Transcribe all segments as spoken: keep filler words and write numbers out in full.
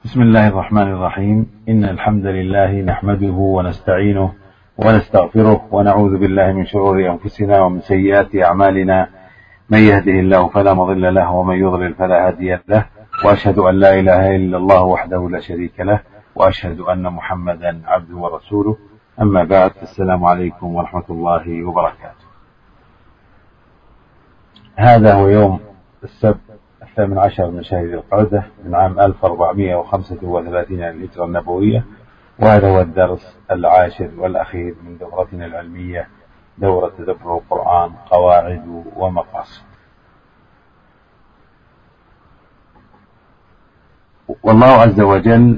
بسم الله الرحمن الرحيم. إن الحمد لله نحمده ونستعينه ونستغفره ونعوذ بالله من شرور أنفسنا ومن سيئات أعمالنا. من يهده الله فلا مضل له ومن يضلل فلا هادي له، وأشهد أن لا إله إلا الله وحده لا شريك له، وأشهد أن محمدا عبده ورسوله. أما بعد، السلام عليكم ورحمة الله وبركاته. هذا هو يوم السبت الثامن عشر من شهر ذي القعدة من عام ألف وأربعمائة وخمسة وثلاثين للهجرة النبوية، وهذا هو الدرس العاشر والأخير من دورتنا العلمية، دورة تدبر القرآن قواعد ومقاصد. والله عز وجل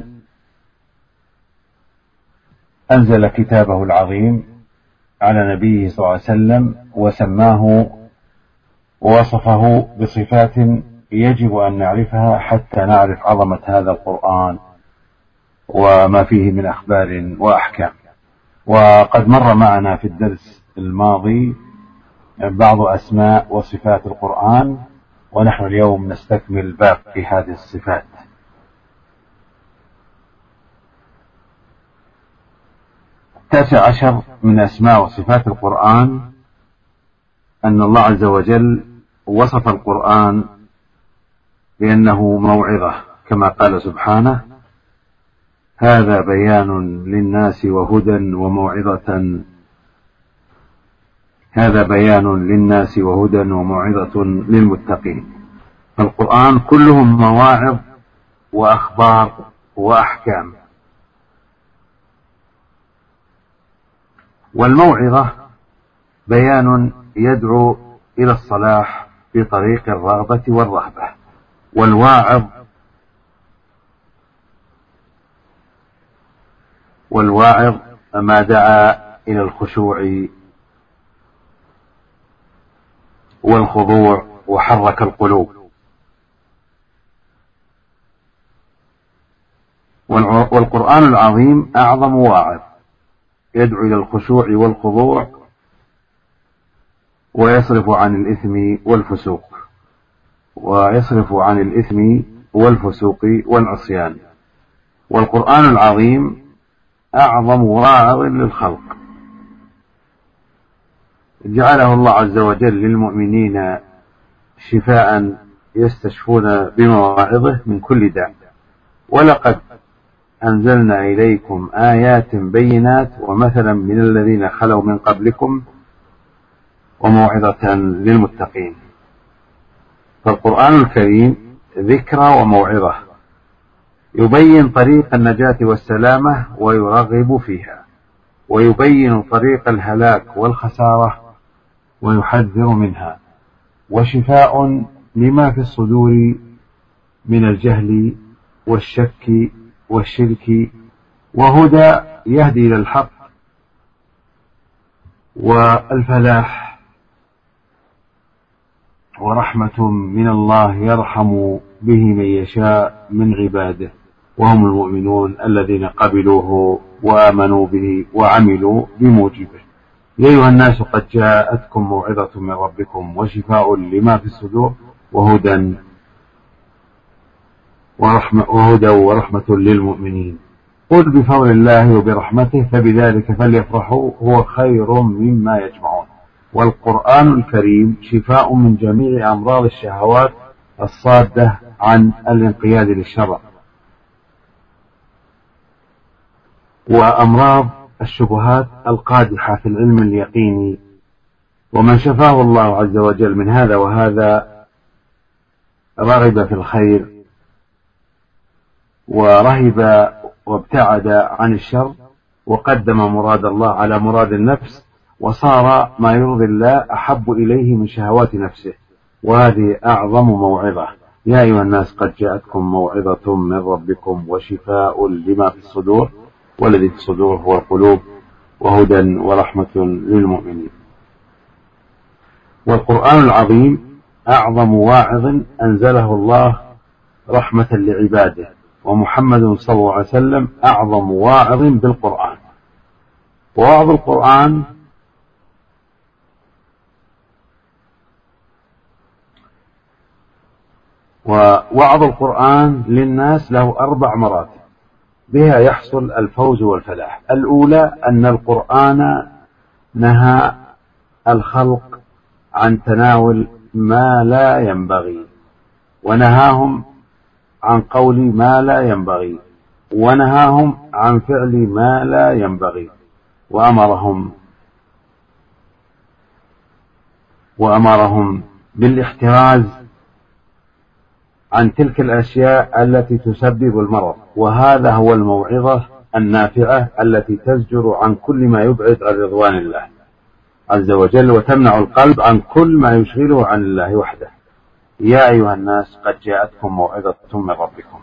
أنزل كتابه العظيم على نبيه صلى الله عليه وسلم وسماه ووصفه بصفات يجب أن نعرفها حتى نعرف عظمة هذا القرآن وما فيه من أخبار وأحكام. وقد مر معنا في الدرس الماضي بعض أسماء وصفات القرآن، ونحن اليوم نستكمل باقي هذه الصفات. التاسع عشر من أسماء وصفات القرآن أن الله عز وجل وصف القرآن بأنه موعظة، كما قال سبحانه: هذا بيان للناس وهدى وموعظة هذا بيان للناس وهدى وموعظة للمتقين. فالقرآن كلهم مواعظ وأخبار وأحكام. والموعظة بيان يدعو إلى الصلاح في طريق الرغبة والرهبة، والواعظ والواعظ ما دعا إلى الخشوع والخضوع وحرك القلوب. والقرآن العظيم أعظم واعظ يدعو إلى الخشوع والخضوع ويصرف عن الإثم والفسوق ويصرف عن الإثم والفسوق والعصيان. والقرآن العظيم أعظم واعظ للخلق، جعله الله عز وجل للمؤمنين شفاء يستشفون بمواعظه من كل داء. ولقد أنزلنا إليكم آيات بينات ومثلا من الذين خلوا من قبلكم وموعظة للمتقين. فالقرآن الكريم ذكرى وموعظة، يبين طريق النجاة والسلامة ويرغب فيها، ويبين طريق الهلاك والخسارة ويحذر منها، وشفاء لما في الصدور من الجهل والشك والشرك، وهدى يهدي إلى الحق والفلاح، ورحمة من الله يرحم به من يشاء من عباده، وهم المؤمنون الذين قبلوه وآمنوا به وعملوا بموجبه. يا أيها الناس قد جاءتكم موعظة من ربكم وشفاء لما في الصدور وهدى ورحمة, وهدى ورحمة للمؤمنين. قل بفضل الله وبرحمته فبذلك فليفرحوا هو خير مما يجمعون. والقرآن الكريم شفاء من جميع أمراض الشهوات الصادة عن الانقياد للشرع، وأمراض الشبهات القادحة في العلم اليقيني. ومن شفاه الله عز وجل من هذا وهذا رغب في الخير ورهب وابتعد عن الشر، وقدم مراد الله على مراد النفس، وصار ما يرضي الله أحب إليه من شهوات نفسه. وهذه أعظم موعظة. يا أيها الناس قد جاءتكم موعظة من ربكم وشفاء لما في الصدور، والذي في الصدور هو القلوب، وهدى ورحمة للمؤمنين. والقرآن العظيم أعظم واعظ أنزله الله رحمة لعباده، ومحمد صلى الله عليه وسلم أعظم واعظ بالقرآن. وواعظ القرآن ووعظ القرآن للناس له أربع مراتب بها يحصل الفوز والفلاح. الأولى أن القرآن نهى الخلق عن تناول ما لا ينبغي، ونهاهم عن قول ما لا ينبغي، ونهاهم عن فعل ما لا ينبغي، وأمرهم وأمرهم بالاحتراز عن تلك الأشياء التي تسبب المرض. وهذا هو الموعظة النافعة التي تزجر عن كل ما يبعد عن رضوان الله عز وجل، وتمنع القلب عن كل ما يشغله عن الله وحده. يا أيها الناس قد جاءتكم موعظة من ربكم.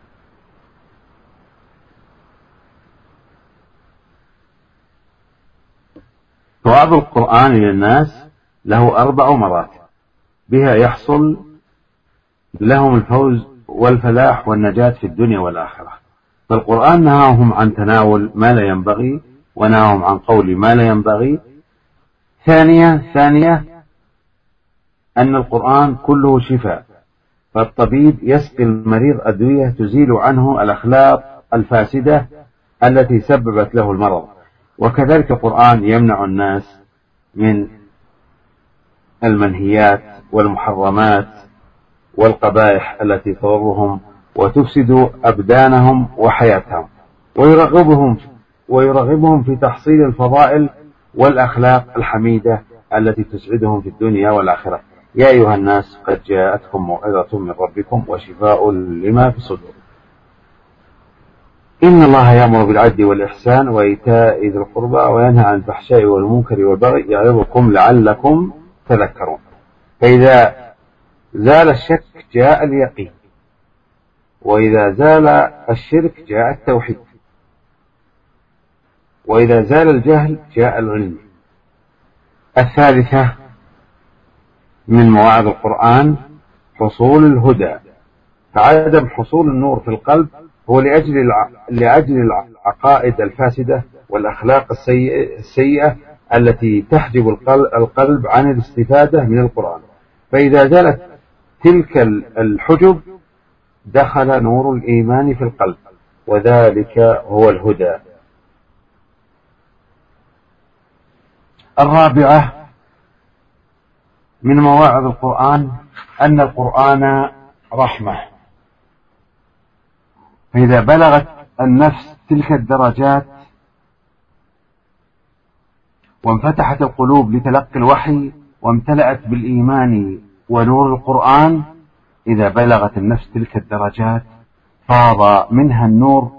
وعظ القرآن للناس له أربع مراتب بها يحصل لهم الفوز والفلاح والنجاة في الدنيا والآخرة. فالقرآن نهاهم عن تناول ما لا ينبغي، ونهاهم عن قول ما لا ينبغي. ثانية ثانية أن القرآن كله شفاء، فالطبيب يسقي المريض أدوية تزيل عنه الأخلاق الفاسدة التي سببت له المرض. وكذلك القرآن يمنع الناس من المنهيات والمحرمات والقبائح التي تضرهم وتفسد أبدانهم وحياتهم، ويرغبهم ويرغبهم في تحصيل الفضائل والأخلاق الحميدة التي تسعدهم في الدنيا والآخرة. يا أيها الناس قد جاءتكم موعظة من ربكم وشفاء لما في الصدور. إن الله يأمر بالعدل والإحسان وإيتاء ذي القربى وينهى عن الفحشاء والمنكر والبغي يعظكم لعلكم تذكرون. فإذا زال الشك جاء اليقين، وإذا زال الشرك جاء التوحيد، وإذا زال الجهل جاء العلم. الثالثة من مواعظ القرآن حصول الهدى، فعدم حصول النور في القلب هو لأجل لأجل العقائد الفاسدة والأخلاق السيئة التي تحجب القلب عن الاستفادة من القرآن. فإذا زالت تلك الحجب دخل نور الإيمان في القلب، وذلك هو الهدى. الرابعة من مواعظ القرآن أن القرآن رحمة، فإذا بلغت النفس تلك الدرجات وانفتحت القلوب لتلقي الوحي وامتلأت بالإيمان ونور القرآن، إذا بلغت النفس تلك الدرجات فاض منها النور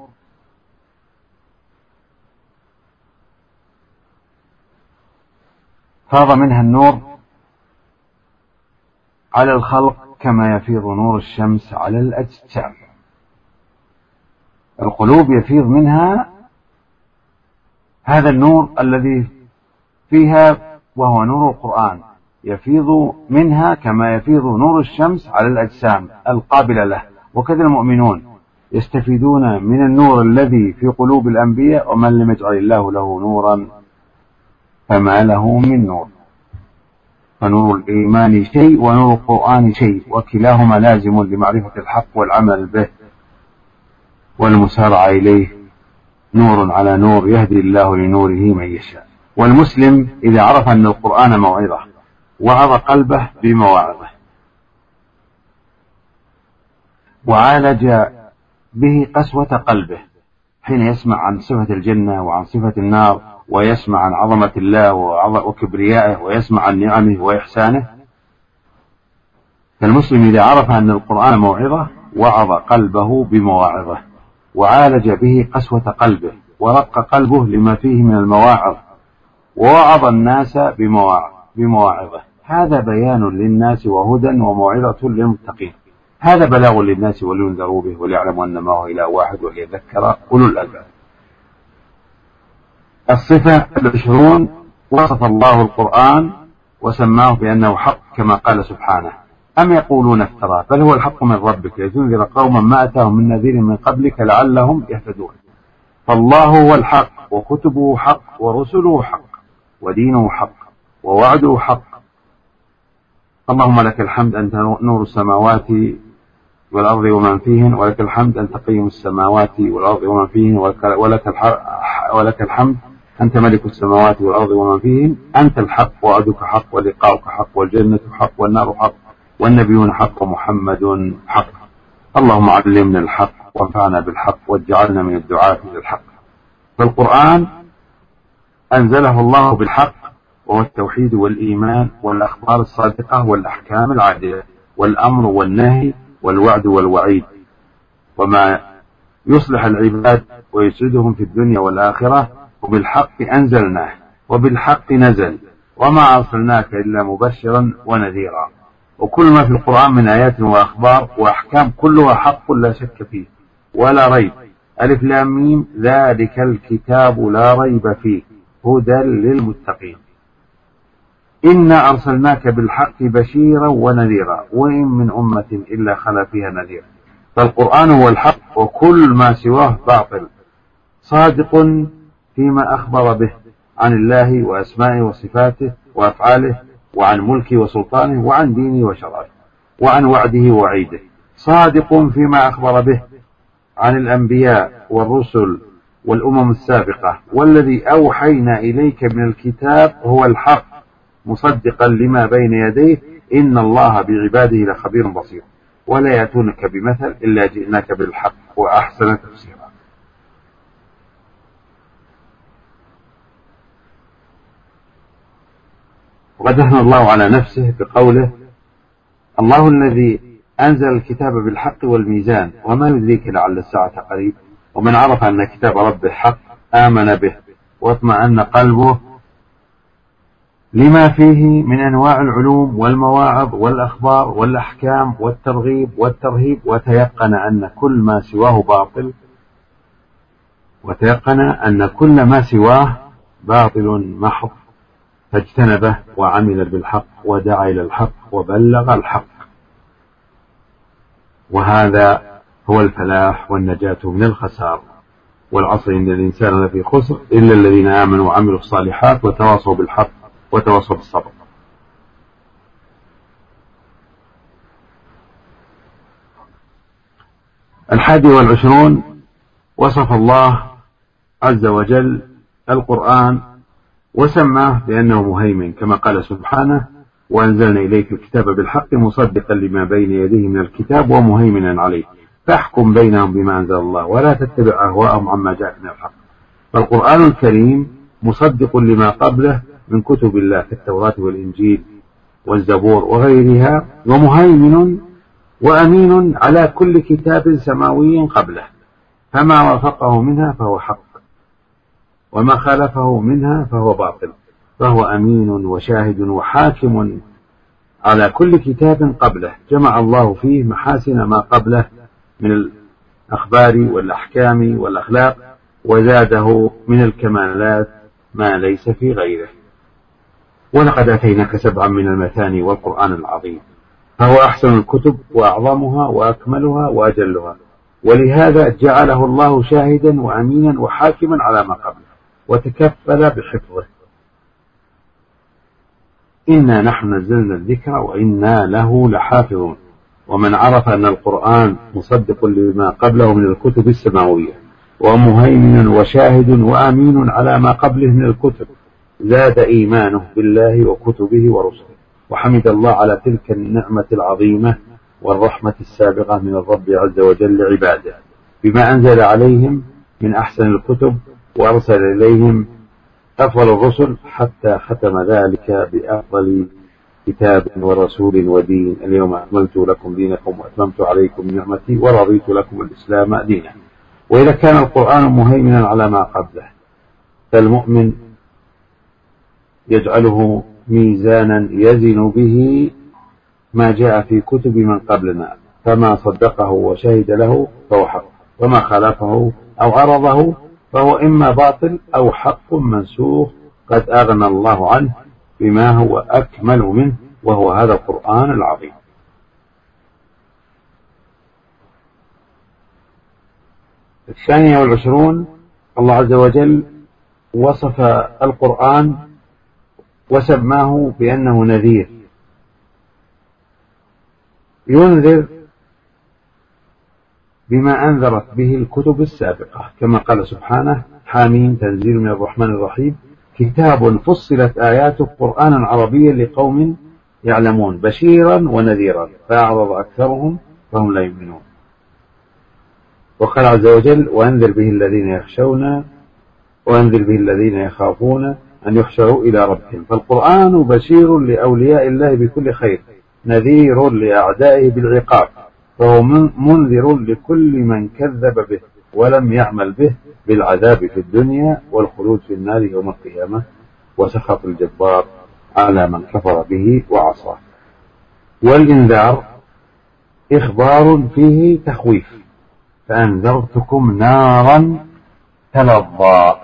فاض منها النور على الخلق كما يفيض نور الشمس على الأجسام. القلوب يفيض منها هذا النور الذي فيها وهو نور القرآن، يفيض منها كما يفيض نور الشمس على الأجسام القابلة له. وكذا المؤمنون يستفيدون من النور الذي في قلوب الأنبياء، ومن لم يجعل الله له نورا فما له من نور. فنور الإيمان شيء ونور القرآن شيء، وكلاهما لازم لمعرفة الحق والعمل به والمسارعة إليه. نور على نور يهدي الله لنوره من يشاء. والمسلم إذا عرف أن القرآن موعظة وعظ قلبه بمواعظه، وعالج به قسوة قلبه حين يسمع عن صفة الجنة وعن صفة النار، ويسمع عن عظمة الله وكبريائه، ويسمع عن نعمه وإحسانه. فالمسلم إذا عرف أن القرآن موعظة وعظ قلبه بمواعظه، وعالج به قسوة قلبه، ورق قلبه لما فيه من المواعظ، ووعظ الناس بمواعظه. هذا بيان للناس وهدى وموعظة للمتقين. هذا بلاغ للناس ولينذروا به وليعلموا أن ما هو إله واحد وليذكر أولو الألباب. الصفة العشرون وصف الله القرآن وسماه بأنه حق كما قال سبحانه: أم يقولون افتراه بل هو الحق من ربك لتنذر قوما ما أتاهم من نذير من قبلك لعلهم يهتدون. فالله هو الحق، وكتبه حق، ورسله حق، ودينه حق، ووعده حق. اللهم لك الحمد أنت نور السماوات والأرض ومن فيهن ولك الحمد أنت قيم السماوات والأرض ومن فيهن ولك ولك الحمد أنت ملك السماوات والأرض ومن فيهن أنت الحق وعدك حق ولقاؤك حق والجنة حق والنار حق والنبيون حق ومحمد حق. اللهم علمنا الحق وانفعنا بالحق واجعلنا من الدعاة للحق. فالقرآن أنزله الله بالحق وهو التوحيد والإيمان والأخبار الصادقة والأحكام العادلة والأمر والنهي والوعد والوعيد وما يصلح العباد ويسعدهم في الدنيا والآخرة. وبالحق أنزلناه وبالحق نزل وما أرسلناك إلا مبشرا ونذيرا. وكل ما في القرآن من آيات وأخبار وأحكام كلها حق لا شك فيه ولا ريب. ألف لام ميم ذلك الكتاب لا ريب فيه هدى للمتقين. إنا أرسلناك بالحق بشيرا ونذيرا وإن من أمة إلا خلا فيها نذير. فالقرآن هو الحق وكل ما سواه باطل، صادق فيما أخبر به عن الله وأسمائه وصفاته وأفعاله وعن ملكه وسلطانه وعن دينه وشرعه وعن وعده ووعيده، صادق فيما أخبر به عن الأنبياء والرسل والأمم السابقة. والذي أوحينا إليك من الكتاب هو الحق مصدقا لما بين يديه إن الله بعباده لخبير بصير. ولا يأتونك بمثل إلا جئناك بالحق وأحسن تفسيرا. وقد أثنى الله على نفسه بقوله الله الذي أنزل الكتاب بالحق والميزان وما يدريك لعل الساعة قريب. ومن عرف أن كتاب ربه حق آمن به واطمأن قلبه لما فيه من أنواع العلوم والمواعظ والأخبار والأحكام والترغيب والترهيب، وتيقن أن كل ما سواه باطل وتيقن أن كل ما سواه باطل محض، فاجتنبه وعمل بالحق ودعا إلى الحق وبلغ الحق. وهذا هو الفلاح والنجاة من الخسار. والعصر إن الإنسان لفي خسر إلا الذين آمنوا وعملوا الصالحات وتواصوا بالحق وتواصوا بالصبر. الحادي والعشرون وصف الله عز وجل القرآن وسماه بأنه مهيمن كما قال سبحانه وأنزلنا إليك الكتاب بالحق مصدقا لما بين يديه من الكتاب ومهيمنا عليه فاحكم بينهم بما أنزل الله ولا تتبع أهواءهم عما جاءك من الحق. فالقرآن الكريم مصدق لما قبله من كتب الله كالتوراة والإنجيل والزبور وغيرها، ومهيمن وأمين على كل كتاب سماوي قبله، فما وافقه منها فهو حق وما خالفه منها فهو باطل، فهو أمين وشاهد وحاكم على كل كتاب قبله. جمع الله فيه محاسن ما قبله من الأخبار والأحكام والأخلاق وزاده من الكمالات ما ليس في غيره. ولقد أتيناك سبعا من المثاني والقرآن العظيم، فهو أحسن الكتب وأعظمها وأكملها وأجلها، ولهذا جعله الله شاهدا وأمينا وحاكما على ما قبله وتكفل بحفظه. إنا نحن نزلنا الذكر وإنا له لحافظون. ومن عرف أن القرآن مصدق لما قبله من الكتب السماوية ومهيمن وشاهد وأمين على ما قبله من الكتب زاد إيمانه بالله وكتبه ورسله، وحمد الله على تلك النعمة العظيمة والرحمة السابقة من الرب عز وجل لعباده بما أنزل عليهم من أحسن الكتب وأرسل إليهم أفضل الرسل، حتى ختم ذلك بأفضل كتاب ورسول ودين: اليوم أكملت لكم دينكم وأتممت عليكم نعمتي ورضيت لكم الإسلام دينا. وإذا كان القرآن مهيمنا على ما قبله فالمؤمن يجعله ميزانا يزن به ما جاء في كتب من قبلنا، فما صدقه وشهد له فهو حق، وما خالفه أو عرضه فهو إما باطل أو حق منسوخ قد أغنى الله عنه بما هو أكمل منه، وهو هذا القرآن العظيم. الثانية والعشرون الله عز وجل وصف القرآن وسماه بأنه نذير، ينذر بما أنذرت به الكتب السابقة، كما قال سبحانه: حامين تنزيل من الرحمن الرحيم كتاب فصلت آياته قرآنا عربيا لقوم يعلمون بشيرا ونذيرا فأعرض أكثرهم فهم لا يؤمنون. وقال عز وجل: وأنذر به الذين يخشون وأنذر به الذين يخافون أن يحشروا إلى ربهم. فالقرآن بشير لأولياء الله بكل خير، نذير لأعدائه بالعقاب، فهو منذر لكل من كذب به ولم يعمل به بالعذاب في الدنيا والخلود في النار يوم القيامة وسخط الجبار على من كفر به وعصاه. والإنذار إخبار فيه تخويف، فأنذرتكم نارا تلظى.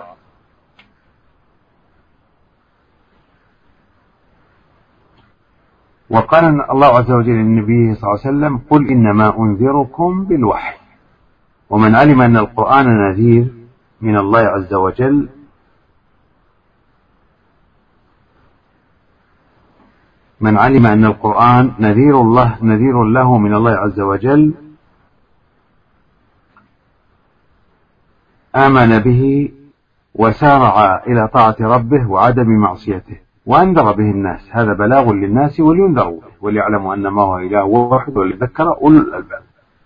وقال الله عز وجل للنبي صلى الله عليه وسلم: قل إنما أنذركم بالوحي. ومن علم أن القرآن نذير من الله عز وجل من علم أن القرآن نذير الله نذير له من الله عز وجل آمن به وسارع إلى طاعة ربه وعدم معصيته وأنذر به الناس. هذا بلاغ للناس ولينذروا به وليعلموا أن ما هو إله واحد وليذكر أولو الألباب.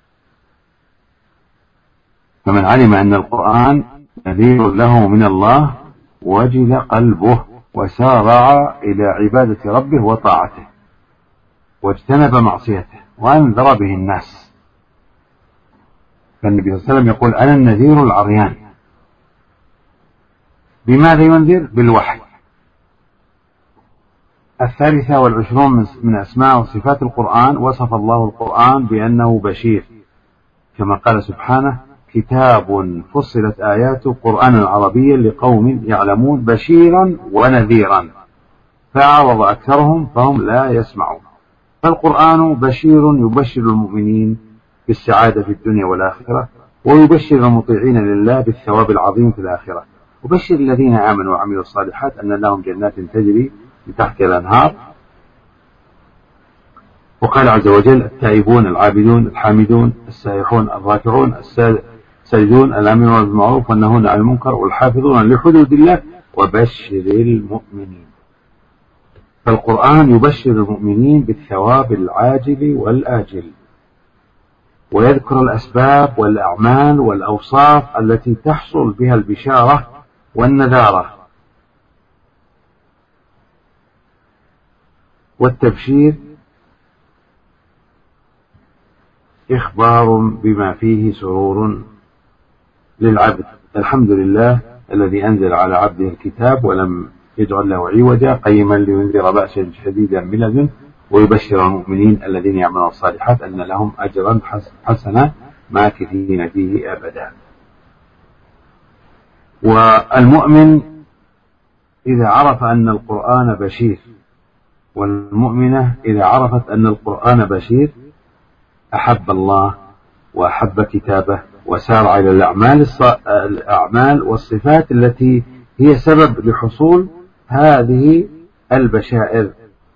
فمن علم أن القرآن نذير له من الله وجل قلبه وسارع إلى عبادة ربه وطاعته واجتنب معصيته وأنذر به الناس. فالنبي صلى الله عليه وسلم يقول: أنا النذير العريان. بماذا ينذر؟ بالوحي. الثالثة والعشرون من أسماء وصفات القرآن: وصف الله القرآن بأنه بشير، كما قال سبحانه: كتاب فصلت آياته قرآنا عربيا لقوم يعلمون بشيرا ونذيرا فأعرض أكثرهم فهم لا يسمعون. فالقرآن بشير يبشر المؤمنين بالسعادة في الدنيا والآخرة، ويبشر المطيعين لله بالثواب العظيم في الآخرة، وبشر الذين آمنوا وعملوا الصالحات أن لهم جنات تجري من تحت الأنهار. وقال عز وجل: التائبون العابدون الحامدون السائحون الراكعون الساجدون الآمرون بالمعروف والنهون عن المنكر والحافظون لحدود الله وبشر المؤمنين. فالقرآن يبشر المؤمنين بالثواب العاجل والآجل، ويذكر الأسباب والأعمال والأوصاف التي تحصل بها البشارة والنذارة. والتبشير إخبار بما فيه سرور للعبد. الحمد لله الذي أنزل على عبده الكتاب ولم يجعل له عوجا قيما لينذر بأسا شديدا من لدنه ويبشر المؤمنين الذين يعملون الصالحات أن لهم أجرا حسنا ماكثين فيه أبدا. والمؤمن إذا عرف أن القرآن بشير والمؤمنة إذا عرفت أن القرآن بشير أحب الله وأحب كتابه وسارع إلى الأعمال, الأعمال والصفات التي هي سبب لحصول هذه البشائر.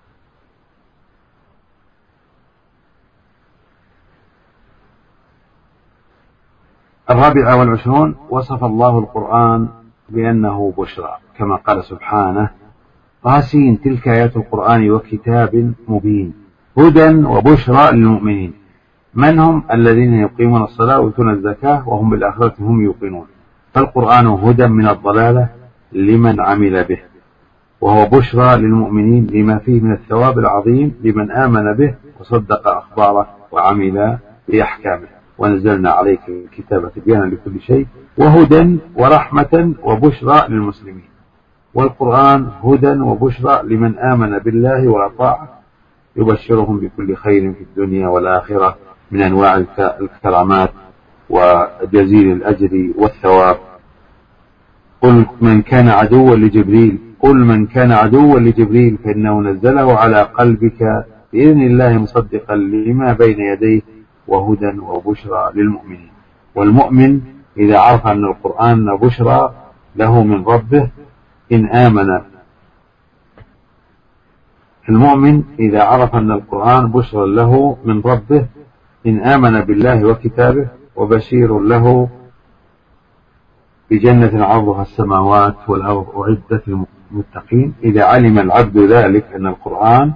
الرابعة والعشرون: وصف الله القرآن بأنه بشرى، كما قال سبحانه: طاسين تلك آيات القرآن وكتاب مبين هدى وبشرى للمؤمنين. من هم؟ الذين يقيمون الصلاة ويؤتون الزكاة وهم بالآخرة هم يوقنون. فالقرآن هدى من الضلالة لمن عمل به، وهو بشرى للمؤمنين لما فيه من الثواب العظيم لمن آمن به وصدق أخباره وعمل بأحكامه. ونزلنا عليك الكتاب تبيانا لكل شيء وهدى ورحمة وبشرى للمسلمين. والقرآن هدى وبشرى لمن آمن بالله وأطاعه، يبشرهم بكل خير في الدنيا والآخرة من أنواع الكرامات وجزيل الأجر والثواب. قل من كان عدوا لجبريل قل من كان عدوا لجبريل فإنه نزله على قلبك بإذن الله مصدقا لما بين يديه وهدى وبشرى للمؤمنين. والمؤمن إذا عرف أن القرآن بشرى له من ربه إن آمن المؤمن إذا عرف أن القرآن بشرى له من ربه إن آمن بالله وكتابه وبشير له بجنة عرضها السماوات والأرض أعدت للمتقين. إذا علم العبد ذلك أن القرآن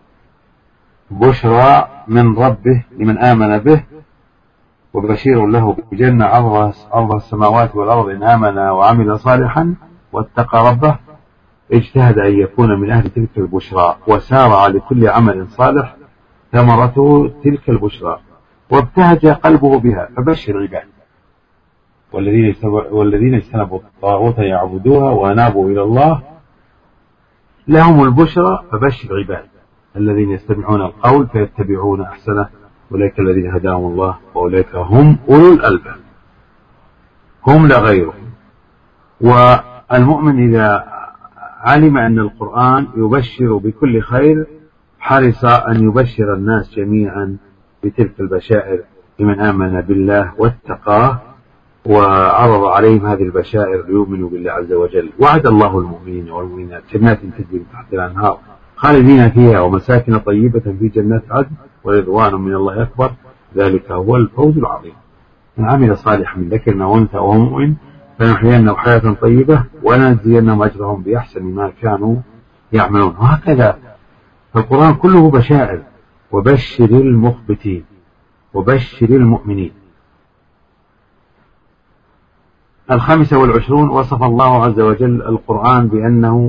بشرى من ربه لمن آمن به، وبشير له بجنة عرضها السماوات والأرض إن آمن وعمل صالحا واتقى ربه، اجتهد أن يكون من أهل تلك البشرى وسارع لكل عمل صالح ثمرته تلك البشرى وابتهج قلبه بها. فبشر عباد والذين اجتنبوا الطاغوت يعبدوها وأنابوا إلى الله لهم البشرى. فبشر عباد الذين يستمعون القول فيتبعون أحسنه أولئك الذين هداهم الله وأولئك هم أولو الألباب، هم لا غيرهم. والمؤمن إذا علم أن القرآن يبشر بكل خير حرص أن يبشر الناس جميعا بتلك البشائر لمن آمن بالله واتقاه وعرض عليهم هذه البشائر ليؤمنوا بالله عز وجل. وعد الله المؤمنين والمؤمنات جنات تجري من تحت الأنهار خالدين فيها ومساكن طيبة في جنات عدن ورضوان من الله أكبر، ذلك هو الفوز العظيم. من عمل صالحا من ذكر أو أنثى وهو مؤمن فنحيينه حياة طيبة ولنجزينهم أجرهم بأحسن ما كانوا يعملون. وهكذا فالقرآن كله بشائر. وبشر المخبتين وبشر المؤمنين. الخامسة والعشرون وصف الله عز وجل القرآن بأنه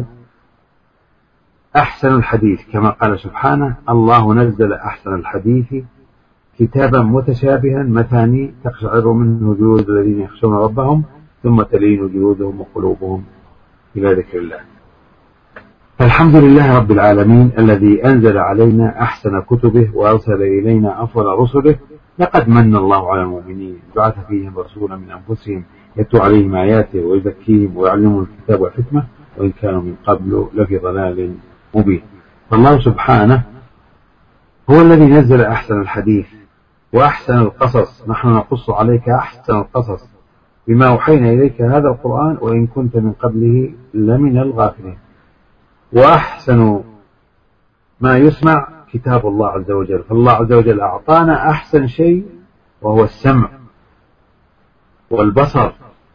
أحسن الحديث كما قال سبحانه: الله نزل أحسن الحديث كتابا متشابها مثاني تقشعر منه جلود الذين يخشون ربهم ثم تلين جلودهم وقلوبهم إلى ذكر الله. فالحمد لله رب العالمين الذي أنزل علينا أحسن كتبه وأرسل إلينا أفضل رسله. لقد من الله على المؤمنين بعث فيهم رسولا من أنفسهم يتلو عليهم آياته ويزكيهم ويعلمهم الكتاب والحكمة وإن كانوا من قبل لفي ضلال مبين. فالله سبحانه هو الذي نزل أحسن الحديث وأحسن القصص. نحن نقص عليك أحسن القصص بما أوحينا إليك هذا القرآن وإن كنت من قبله لمن الغافلين. وأحسن ما يسمع كتاب الله عز وجل. فالله عز وجل أعطانا أحسن شيء وهو السمع والبصر،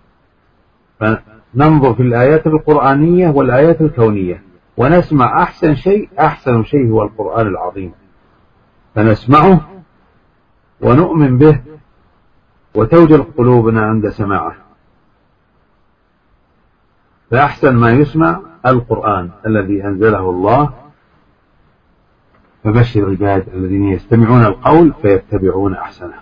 فننظر في الآيات القرآنية والآيات الكونية ونسمع أحسن شيء. أحسن شيء هو القرآن العظيم، فنسمعه ونؤمن به وتوجل قلوبنا عند سماعه. فأحسن ما يسمع القرآن الذي أنزله الله. فبشر العباد الذين يستمعون القول فيتبعون أحسنه.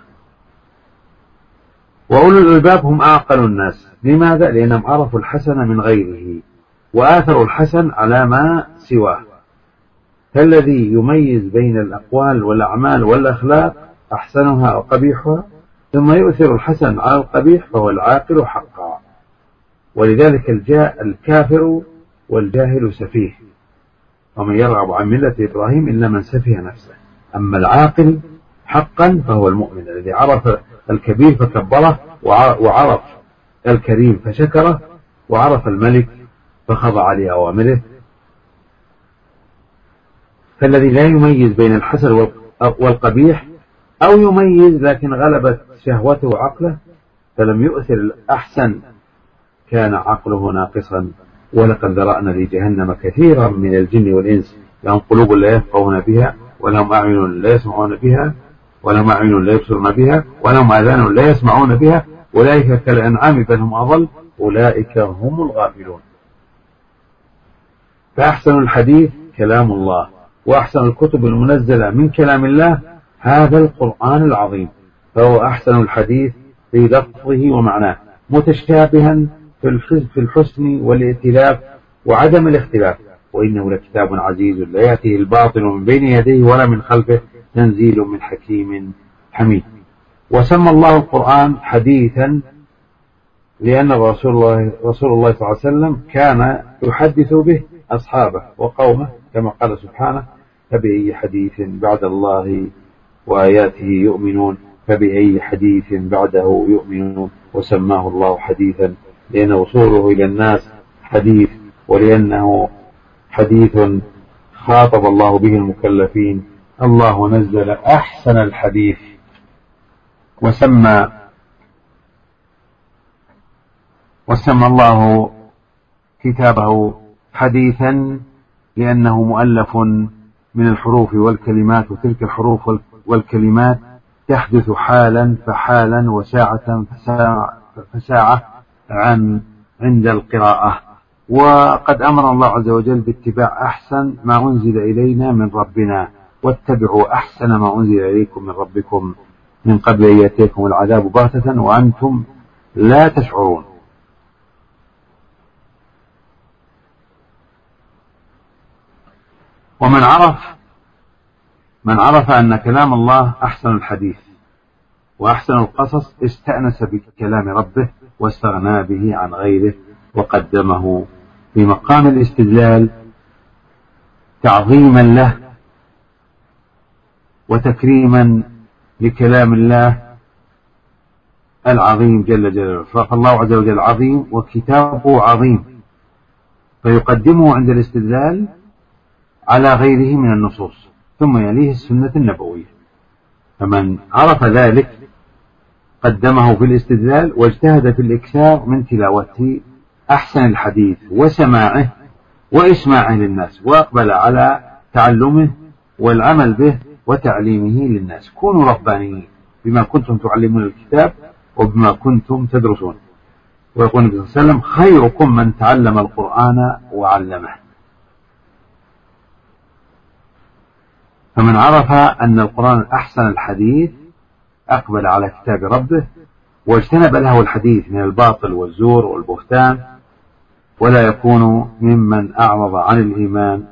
وأولو الألباب هم أعقل الناس. لماذا؟ لأنهم عرفوا الحسن من غيره وآثروا الحسن على ما سواه. فالذي يميز بين الأقوال والأعمال والأخلاق أحسنها وقبيحها ثم يؤثر الحسن على القبيح فهو العاقل حقا. ولذلك الجاء الكافر والجاهل سفيه، ومن يرغب عن ملة إبراهيم إلا من سفه نفسه. أما العاقل حقا فهو المؤمن الذي عرف الكبير فكبره وعرف الكريم فشكره وعرف الملك فخضع لأوامره. فالذي لا يميز بين الحسن والقبيح أو يميز لكن غلبت شهوته عقله فلم يؤثر الأحسن كان عقله ناقصا. ولقد ذرأنا لجهنم كثيرا من الجن والإنس لهم قلوب لا يفقهون بها ولهم أعين لا يسمعون بها ولهم أعين لا يبصرون بها ولهم آذان لا يسمعون بها أولئك كالأنعام بل هم أضل أولئك هم الغافلون. فأحسن الحديث كلام الله وأحسن الكتب المنزلة من كلام الله هذا القرآن العظيم. فهو أحسن الحديث في لفظه ومعناه متشابها في الحسن والائتلاف وعدم الاختلاف. وإنه لكتاب عزيز لا يأتيه الباطل من بين يديه ولا من خلفه تنزيل من حكيم حميد. وسمى الله القرآن حديثا لأن رسول الله, رسول الله صلى الله عليه وسلم كان يحدث به أصحابه وقومه كما قال سبحانه: فبأي حديث بعد الله وآياته يؤمنون فبأي حديث بعده يؤمنون. وسماه الله حديثا لأن وصوله إلى الناس حديث ولأنه حديث خاطب الله به المكلفين. الله نزل أحسن الحديث وسمى وسمى الله كتابه حديثا لأنه مؤلف من الحروف والكلمات، وتلك الحروف والكلمات تحدث حالا فحالا وساعة فساعة عن عند القراءة. وقد أمر الله عز وجل باتباع أحسن ما أنزل إلينا من ربنا، واتبعوا أحسن ما أنزل إليكم من ربكم من قبل أن يأتيكم العذاب بغتة وأنتم لا تشعرون. ومن عرف من عرف أن كلام الله أحسن الحديث وأحسن القصص استأنس بكلام ربه واستغنى به عن غيره، وقدمه في مقام الاستدلال تعظيما له وتكريما لكلام الله العظيم جل جلاله. فالله عز وجل عظيم وكتابه عظيم، فيقدمه عند الاستدلال على غيره من النصوص، ثم يليه السنة النبوية. فمن عرف ذلك قدمه في الاستدلال واجتهد في الإكثار من تلاوته أحسن الحديث وسماعه وإسماعه للناس، وأقبل على تعلمه والعمل به وتعليمه للناس. كونوا ربانيين بما كنتم تعلمون الكتاب وبما كنتم تدرسون. ويقول النبي صلى الله عليه وسلم: خيركم من تعلم القرآن وعلمه. فمن عرف أن القرآن أحسن الحديث أقبل على كتاب ربه واجتنب له الحديث من الباطل والزور والبهتان، ولا يكون ممن أعرض عن الإيمان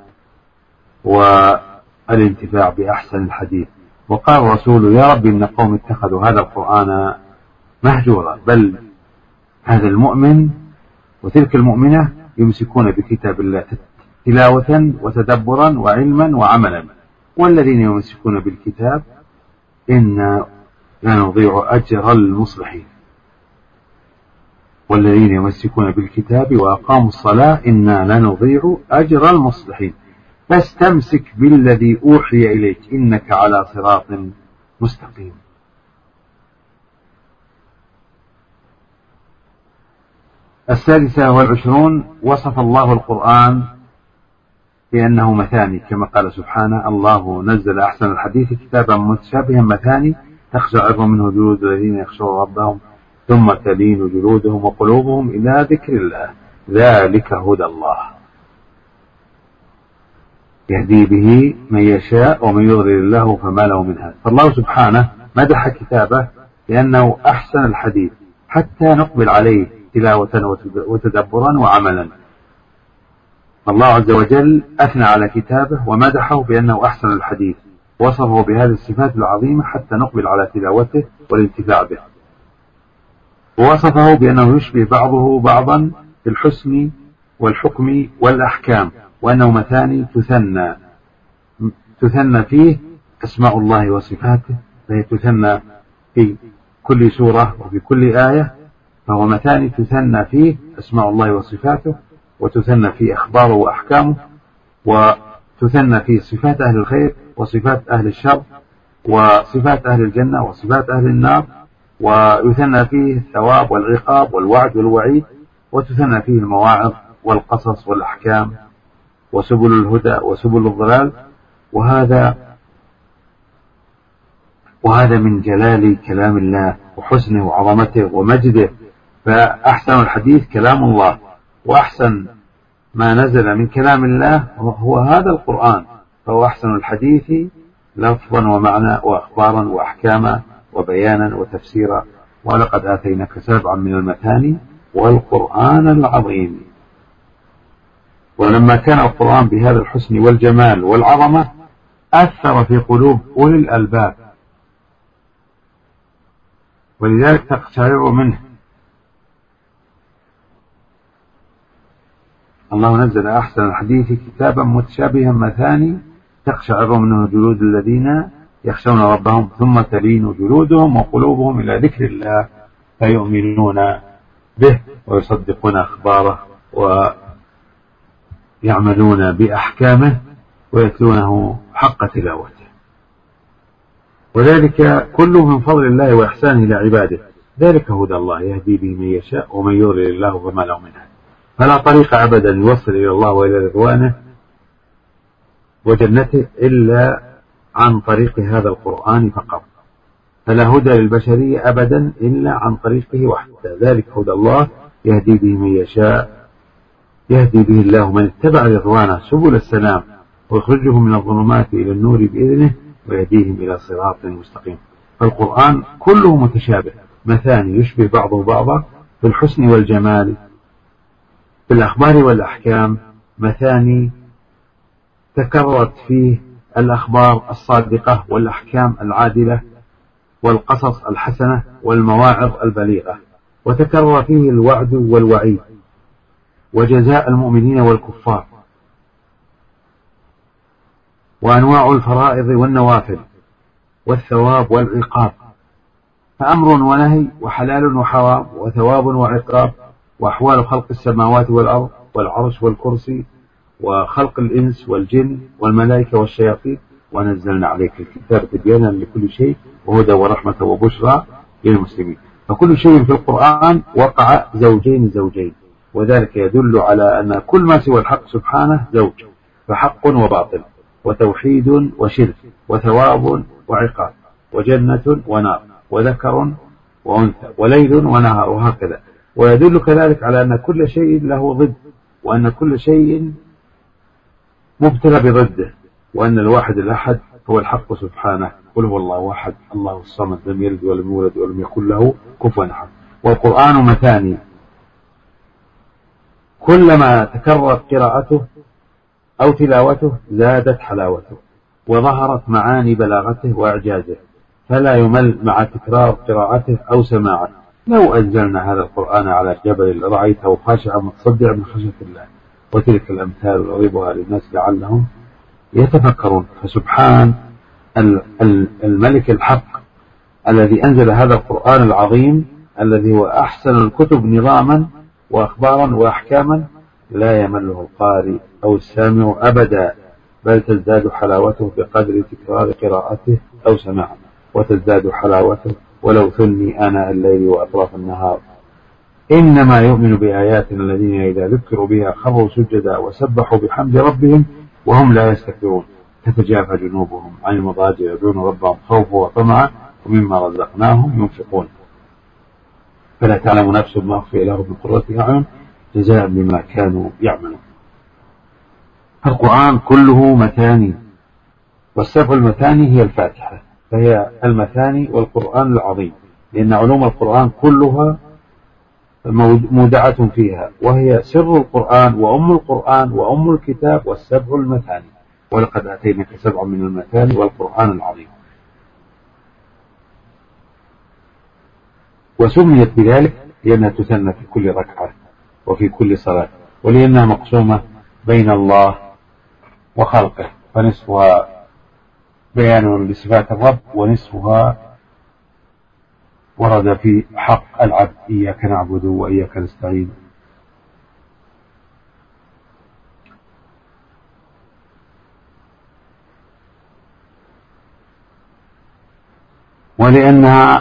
والانتفاع بأحسن الحديث. وقال الرسول: يا رب إن قوم اتخذوا هذا القرآن مهجورا. بل هذا المؤمن وتلك المؤمنة يمسكون بكتاب الله تلاوة وتدبرا وعلما وعملا، والذين يمسكون بالكتاب إنا لا نضيع أجر المصلحين. والذين يمسكون بالكتاب وأقاموا الصلاة إنا لا نضيع أجر المصلحين. فاستمسك بالذي أوحي إليك إنك على صراط مستقيم. السادسة والعشرون: وصف الله القرآن بأنه مثاني، كما قال سبحانه: الله نزل أحسن الحديث كتابا متشابها مثاني تقشعر منه جلود الذين يخشون ربهم ثم تلين جلودهم وقلوبهم إلى ذكر الله ذلك هدى الله يهدي به من يشاء ومن يضلل الله فما له من هاد. فالله سبحانه مدح كتابه لأنه أحسن الحديث حتى نقبل عليه تلاوة وتدبرا وعملا. الله عز وجل أثنى على كتابه ومدحه بأنه أحسن الحديث، وصفه بهذه الصفات العظيمة حتى نقبل على تلاوته والانتفاع به. ووصفه بأنه يشبه بعضه بعضا في الحسن والحكم والأحكام، وأنه مثاني تثنى تثنى فيه أسماء الله وصفاته، فهي تثنى في كل سورة وفي كل آية، فهو مثاني تثنى فيه أسماء الله وصفاته، وتثنى فيه أخباره وأحكامه، وتثنى فيه صفات أهل الخير وصفات أهل الشر وصفات أهل الجنة وصفات أهل النار، ويثنى فيه الثواب والعقاب والوعد والوعيد، وتثنى فيه المواعظ والقصص والأحكام وسبل الهدى وسبل الضلال. وهذا وهذا من جلال كلام الله وحسنه وعظمته ومجده. فأحسن الحديث كلام الله، وأحسن ما نزل من كلام الله هو هذا القرآن، فهو أحسن الحديث لفظا ومعنى وأخبارا وأحكاما وبيانا وتفسيرا. ولقد آتيناك سبعا من المثاني والقرآن العظيم. ولما كان القرآن بهذا الحسن والجمال والعظمة أثر في قلوب أولي الألباب، ولذلك تقشعر منه. الله نزل أحسن الحديث كتابا متشابها مثاني تقشعر منه جلود الذين يخشون ربهم ثم تلين جلودهم وقلوبهم إلى ذكر الله فيؤمنون به ويصدقون أخباره ويعملون بأحكامه ويتلونه حق تلاوته. وذلك كله من فضل الله وإحسانه إلى عباده، ذلك هدى الله يهدي به من يشاء ومن يضلل الله فما له من هاد. فلا طريق أبدا يوصل إلى الله وإلى رضوانه وجنته إلا عن طريق هذا القرآن فقط، فلا هدى للبشرية أبدا إلا عن طريقه وحده. ذلك هدى الله يهدي به من يشاء يهدي به الله من اتبع رضوانه سبل السلام ويخرجهم من الظلمات إلى النور بإذنه ويهديهم إلى صراط مستقيم. فالقرآن كله متشابه، مثاني يشبه بعضه بعضا في الحسن والجمال، في الأخبار والأحكام، مثاني تكررت فيه الأخبار الصادقة والأحكام العادلة والقصص الحسنة والمواعظ البليغة، وتكرر فيه الوعد والوعيد وجزاء المؤمنين والكفار وأنواع الفرائض والنوافل والثواب والعقاب، فأمر ونهي وحلال وحرام وثواب وعقاب وأحوال خلق السماوات والأرض والعرش والكرسي وخلق الإنس والجن والملائكة والشياطين. ونزلنا عليك الكتاب تبيانا لكل شيء وهدى ورحمة وبشرى للمسلمين. فكل شيء في القرآن وقع زوجين زوجين، وذلك يدل على أن كل ما سوى الحق سبحانه زوج، فحق وباطل وتوحيد وشرك وثواب وعقاب وجنة ونار وذكر وأنثى وليل ونهار وهكذا. ويدل كذلك على أن كل شيء له ضد، وأن كل شيء مبتلى بضده، وأن الواحد الأحد هو الحق سبحانه. قل هو الله أحد الله الصمد لم يلد ولم يولد ولم يكن له كفوا أحد. والقرآن مثاني، كلما تكررت قراءته أو تلاوته زادت حلاوته وظهرت معاني بلاغته وإعجازه، فلا يمل مع تكرار قراءته أو سماعه. لو أنزلنا هذا القرآن على جبل لرأيته خاشعا متصدعا من خشية الله. وتلك الأمثال نضربها للناس لعلهم يتفكرون. فسبحان الملك الحق الذي أنزل هذا القرآن العظيم الذي هو أحسن الكتب نظاما وأخبارا وأحكاما، لا يمله القارئ أو السامع أبدا، بل تزداد حلاوته بقدر تكرار قراءته أو سماعه، وتزداد حلاوته ولو ثني آناء الليل وأطراف النهار. إنما يؤمن بآياتنا الذين إذا ذكروا بها خروا سجدا وسبحوا بحمد ربهم وهم لا يستكبرون. تتجافى جنوبهم عن المضاجع يدعون ربهم خوفا وطمعا ومما رزقناهم ينفقون. فلا تعلم نفس ما أخفي لهم من قرة أعين جزاء بما كانوا يعملون. القرآن كله مثاني، والسبع المثاني هي الفاتحة، فهي المثاني والقرآن العظيم، لأن علوم القرآن كلها مودعة فيها، وهي سر القرآن وأم القرآن وأم الكتاب والسبع المثاني. ولقد آتيناك سبعا من المثاني والقرآن العظيم. وسميت بذلك لأنها تثنى في كل ركعة وفي كل صلاة، ولأنها مقسومة بين الله وخلقه، فنصفها بيان لصفات الرب ونصفها ورد في حق العبد إياك نعبد وإياك نستعين. ولأنها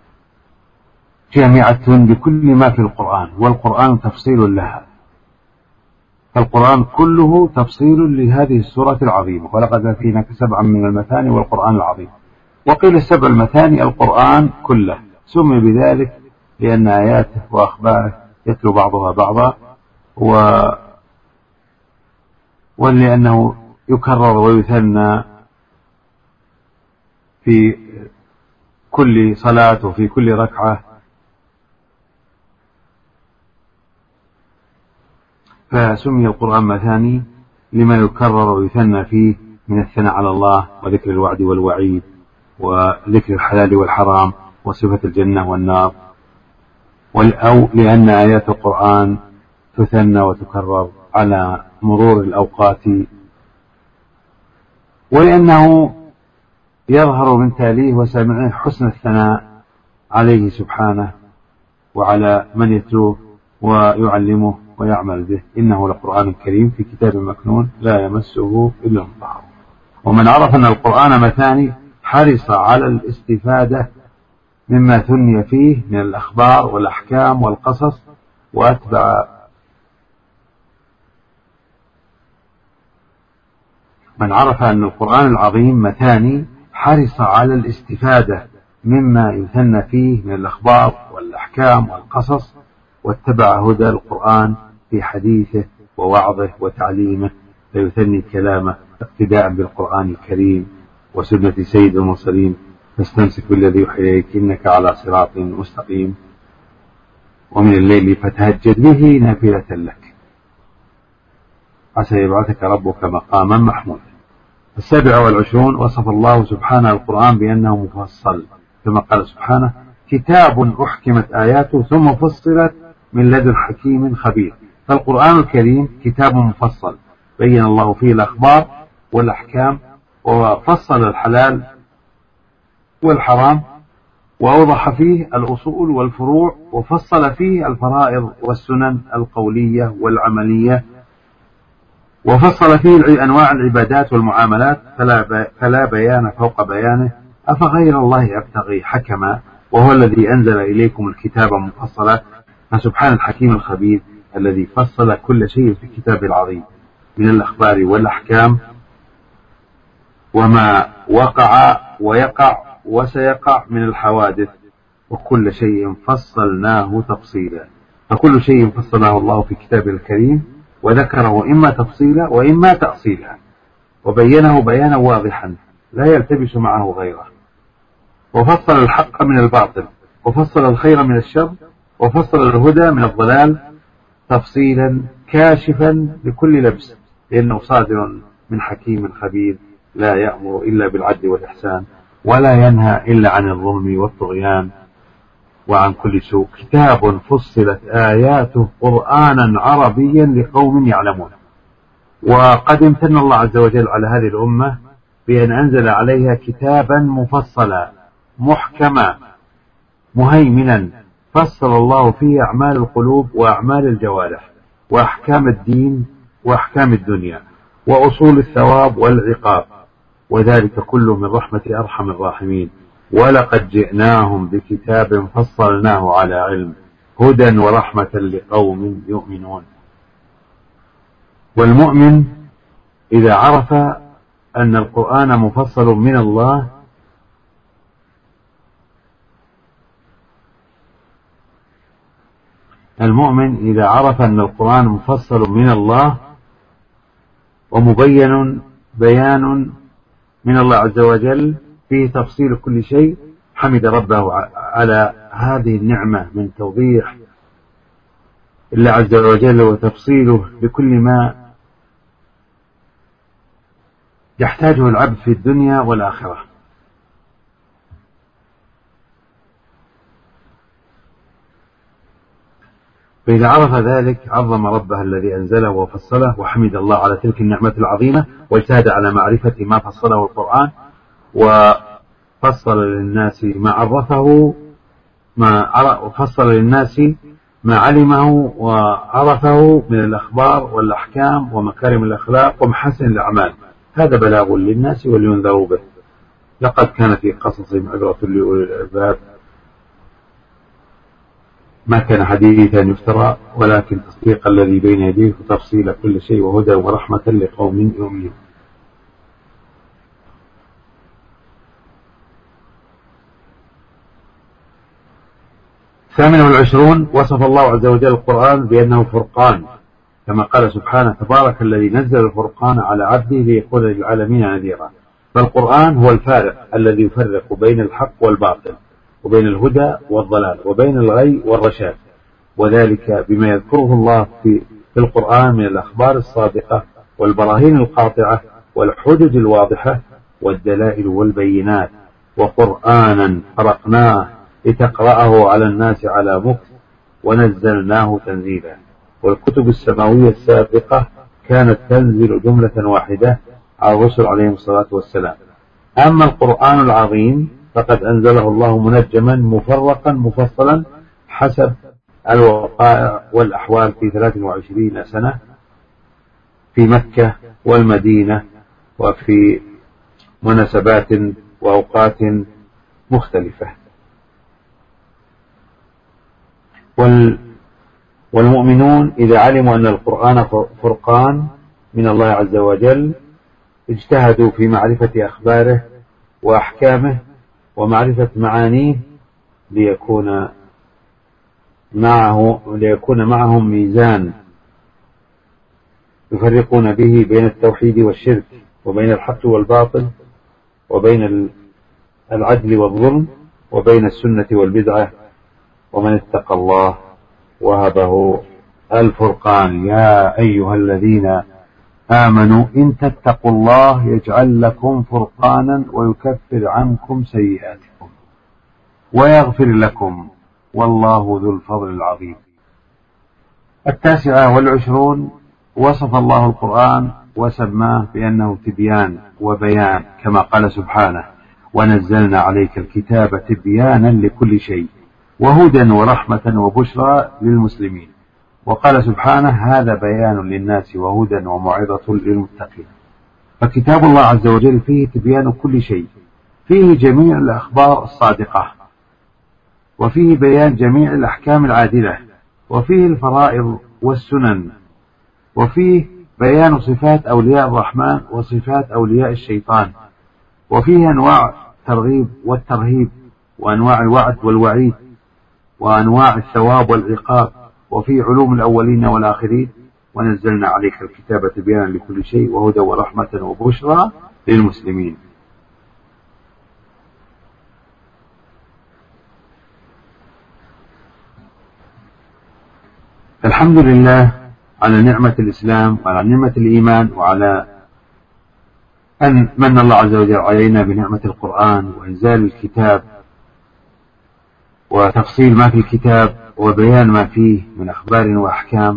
جامعة بكل ما في القرآن، والقرآن تفصيل لها، فالقرآن كله تفصيل لهذه السورة العظيمة. ولقد آتيناك سبعا من المثاني والقرآن العظيم. وقيل السبع المثاني القرآن كله، سمي بذلك لأن آياته وأخباره يتلو بعضها بعضا، و... ولأنه يكرر ويثنى في كل صلاة وفي كل ركعة، فسمي القرآن مثاني لما يكرر ويثنى فيه من الثناء على الله وذكر الوعد والوعيد وذكر الحلال والحرام وصفة الجنة والنار، أو لأن آيات القرآن تثنى وتكرر على مرور الأوقات، ولأنه يظهر من تاليه وسامعه حسن الثناء عليه سبحانه وعلى من يتلوه ويعلمه ويعمل به. إنه لقرآن كريم في كتاب مكنون لا يمسه إلا المطهرون. ومن عرف أن القرآن مثاني حرص على الاستفادة مما ثني فيه من الأخبار والأحكام والقصص، وأتبع من عرف أن القرآن العظيم مثاني حرص على الاستفادة مما يثنى فيه من الأخبار والأحكام والقصص، واتبع هدى القرآن في حديثه ووعظه وتعليمه، فيثني كلامه اقتداء بالقرآن الكريم وسنة سيد المرسلين. فاستمسك بالذي يوحي إليك إنك على صراط مستقيم. ومن الليل فتهجد به نافلة لك عسى يبعثك ربك مقاما محمودا. السابع والعشرون وصف الله سبحانه القرآن بأنه مفصل، كما قال سبحانه: كتاب أحكمت آياته ثم فصلت من لدن حكيم خبير. فالقرآن الكريم كتاب مفصل بين الله فيه الأخبار والأحكام، وفصل الحلال والحرام، وأوضح فيه الأصول والفروع، وفصل فيه الفرائض والسنن القولية والعملية، وفصل فيه أنواع العبادات والمعاملات، فلا بيان فوق بيانه. أفغير الله أبتغي حكما وهو الذي أنزل إليكم الكتاب مفصلا. فسبحان الحكيم الخبير الذي فصل كل شيء في الكتاب العظيم من الأخبار والأحكام، وما وقع ويقع وسيقع من الحوادث، وكل شيء فصلناه تفصيلا. فكل شيء فصلناه الله في كتابه الكريم، وذكره إما تفصيلا وإما تأصيلا، وبينه بيانا واضحا لا يلتبس معه غيره، وفصل الحق من الباطل، وفصل الخير من الشر، وفصل الهدى من الضلال تفصيلا كاشفا لكل لبس، لأنه صادر من حكيم خبير لا يأمر إلا بالعدل والإحسان، ولا ينهى إلا عن الظلم والطغيان وعن كل سوء. كتاب فصلت آياته قرآنا عربيا لقوم يعلمون. وقد امتن الله عز وجل على هذه الأمة بأن أنزل عليها كتابا مفصلا محكما مهيمنا، فصل الله فيه أعمال القلوب وأعمال الجوارح، وأحكام الدين وأحكام الدنيا، وأصول الثواب والعقاب، وذلك كله من رحمة أرحم الراحمين. ولقد جئناهم بكتاب فصلناه على علم هدى ورحمة لقوم يؤمنون. والمؤمن إذا عرف أن القرآن مفصل من الله المؤمن إذا عرف أن القرآن مفصل من الله ومبين بيان من الله عز وجل فيه تفصيل كل شيء، حمد ربه على هذه النعمة من توضيح الله عز وجل وتفصيله لكل ما يحتاجه العبد في الدنيا والآخرة. فإذا عرف ذلك عظم ربه الذي أنزله وفصله، وحمد الله على تلك النعمة العظيمة، واجتهد على معرفة ما فصله القرآن، وفصل للناس ما عرفه ما وفصل للناس ما علمه وعرفه من الأخبار والأحكام ومكارم الأخلاق ومحاسن الأعمال. هذا بلاغ للناس ولينذروا به. لقد كان في قصصهم عبرة لأولي الألباب ما كان حديثا يفترى، ولكن تصديق الذي بين يديه وتفصيل كل شيء وهدى ورحمة لقوم يؤمنون. الثامن والعشرون وصف الله عز وجل القرآن بأنه فرقان، كما قال سبحانه: تبارك الذي نزل الفرقان على عبده ليكون للعالمين نذيرا. فالقرآن هو الفارق الذي يفرق بين الحق والباطل، وبين الهدى والضلال، وبين الغي والرشاد، وذلك بما يذكره الله في القرآن من الأخبار الصادقة والبراهين القاطعة والحجج الواضحة والدلائل والبينات. وقرآنا فرقناه لتقرأه على الناس على مكث ونزلناه تنزيلا. والكتب السماوية السابقة كانت تنزل جملة واحدة على الرسل عليهم الصلاة والسلام. أما القرآن العظيم فقد أنزله الله منجما مفرقا مفصلا حسب الوقائع والأحوال في ثلاث وعشرين سنة في مكة والمدينة، وفي مناسبات وأوقات مختلفة. والمؤمنون إذا علموا أن القرآن فرقان من الله عز وجل اجتهدوا في معرفة أخباره وأحكامه ومعرفة معانيه ليكون معه ليكون معهم ميزان يفرقون به بين التوحيد والشرك وبين الحق والباطل وبين العدل والظلم وبين السنة والبدعة، ومن اتقى الله وهبه الفرقان. يا أيها الذين آمنوا إن تتقوا الله يجعل لكم فرقانا ويكفر عنكم سيئاتكم ويغفر لكم والله ذو الفضل العظيم. التاسعة والعشرون وصف الله القرآن وسماه بأنه تبيان وبيان كما قال سبحانه: ونزلنا عليك الكتاب تبيانا لكل شيء وهدى ورحمة وبشرى للمسلمين. وقال سبحانه: هذا بيان للناس وهدى وموعظة للمتقين. فكتاب الله عز وجل فيه تبيان كل شيء، فيه جميع الأخبار الصادقة، وفيه بيان جميع الأحكام العادلة، وفيه الفرائض والسنن، وفيه بيان صفات أولياء الرحمن وصفات أولياء الشيطان، وفيه أنواع الترغيب والترهيب وأنواع الوعد والوعيد وأنواع الثواب والعقاب، وفي علوم الأولين والآخرين. ونزلنا عليك الكتاب تبيانا لكل شيء وهدى ورحمة وبشرى للمسلمين. الحمد لله على نعمة الإسلام وعلى نعمة الإيمان وعلى أن من الله عز وجل علينا بنعمة القرآن وإنزال الكتاب وتفصيل ما في الكتاب وبيان ما فيه من أخبار وأحكام.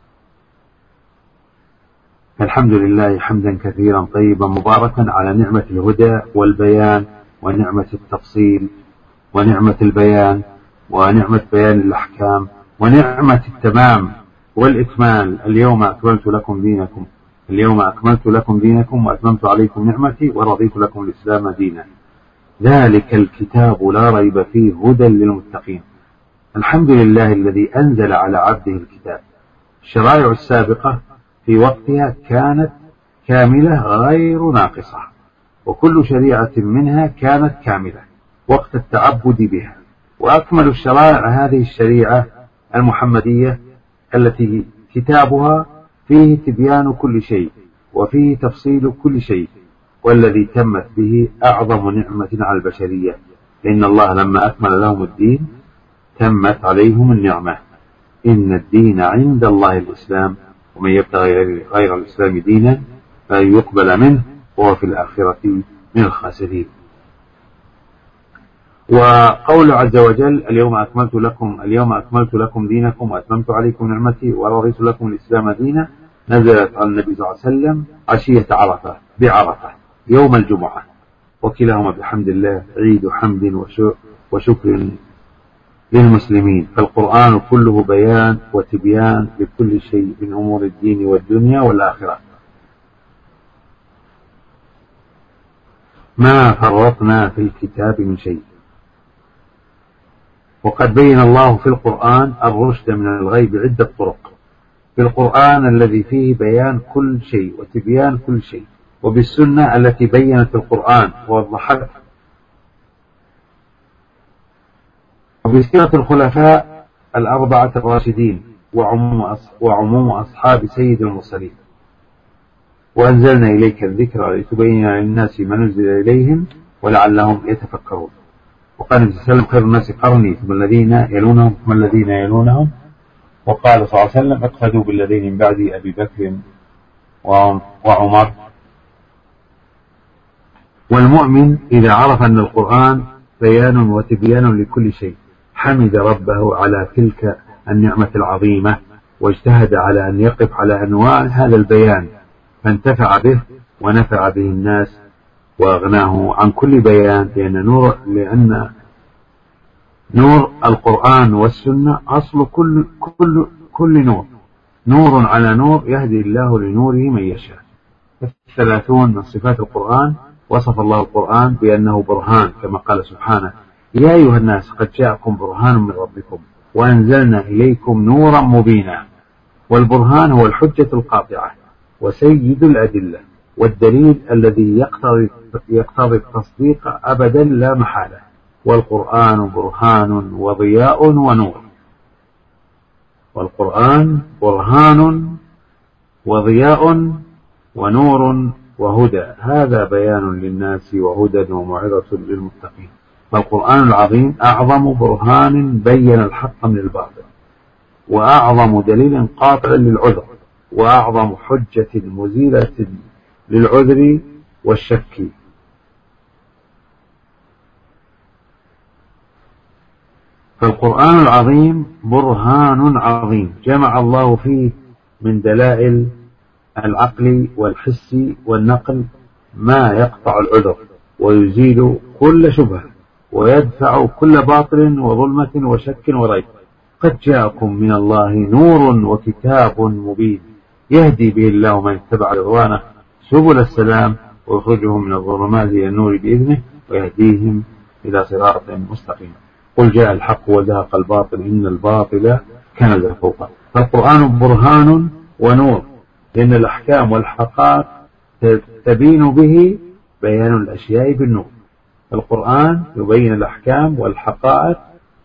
الحمد لله حمدا كثيرا طيبا مباركا على نعمة الهدى والبيان ونعمة التفصيل ونعمة البيان ونعمة بيان الأحكام ونعمة التمام والإكمال. اليوم أكملت لكم دينكم اليوم أكملت لكم دينكم وأتممت عليكم نعمتي ورضيت لكم الإسلام دينا. ذلك الكتاب لا ريب فيه هدى للمتقين. الحمد لله الذي أنزل على عبده الكتاب. الشرائع السابقة في وقتها كانت كاملة غير ناقصة، وكل شريعة منها كانت كاملة وقت التعبد بها. وأكمل الشرائع هذه الشريعة المحمدية التي كتابها فيه تبيان كل شيء وفيه تفصيل كل شيء، والذي تمت به أعظم نعمة على البشرية، لأن الله لما أكمل لهم الدين تمت عليهم النعمة. إن الدين عند الله الإسلام ومن يبتغي غير الإسلام دينا فلن يقبل منه وهو في الآخرة من الخاسرين. وقول عز وجل: اليوم أكملت لكم اليوم أكملت لكم دينكم وأتممت عليكم نعمتي ورضيت لكم الإسلام دينا، نزلت على النبي صلى الله عليه وسلم عشية عرفة بعرفة يوم الجمعة، وكلاهما بحمد الله عيد حمد وشكر للمسلمين. فالقرآن كله بيان وتبيان لكل شيء من أمور الدين والدنيا والآخرة. ما فرطنا في الكتاب من شيء. وقد بين الله في القرآن الرشد من الغي بعدة طرق، بالقرآن الذي فيه بيان كل شيء وتبيان كل شيء، وبالسنة التي بينت القرآن ووضحته، وبسيرة الخلفاء الأربعة الراشدين وعموم أصحاب سيد المرسلين. وأنزلنا إليك الذكر لتبين للناس ما نزل إليهم ولعلهم يتفكرون. وقال النبي صلى الله عليه وسلم: خير الناس قرني ثم الذين يلونهم ثم الذين يلونهم. وقال صلى الله عليه وسلم: اقتدوا بالذين من بعد أبي بكر وعمر. والمؤمن إذا عرف أن القرآن بيان وتبيان لكل شيء حمد ربه على تلك النعمة العظيمة، واجتهد على أن يقف على أنواع هذا البيان، فانتفع به ونفع به الناس وأغناه عن كل بيان، لأن نور, لأن نور القرآن والسنة أصل كل, كل, كل نور، نور على نور يهدي الله لنوره من يشاء. الثلاثون من صفات القرآن وصف الله القرآن بأنه برهان، كما قال سبحانه: يا أيها الناس قد جاءكم برهان من ربكم وأنزلنا إليكم نورا مبينا. والبرهان هو الحجة القاطعة وسيد الأدلة والدليل الذي يقتضي يقتضي التصديق أبدا لا محالة. والقرآن برهان وضياء ونور. والقرآن برهان وضياء ونور وهدى، هذا بيان للناس وهدى وموعظة للمتقين. فالقرآن العظيم أعظم برهان بين الحق من الباطل، وأعظم دليل قاطع للعذر، وأعظم حجة مزيلة للعذر والشك. فالقرآن العظيم برهان عظيم جمع الله فيه من دلائل العقل والحس والنقل ما يقطع العذر ويزيل كل شبهة ويدفع كل باطل وظلمة وشك وريب. قد جاءكم من الله نور وكتاب مبين يهدي به الله من اتبع رضوانه سبل السلام ويخرجهم من الظلمات إلى النور بإذنه ويهديهم إلى صراط مستقيم. قل جاء الحق وزهق الباطل إن الباطل كان زهوقا. فالقرآن برهان ونور، لأن الأحكام والحقائق تبين به بيان الأشياء بالنور. القرآن يبين الأحكام والحقائق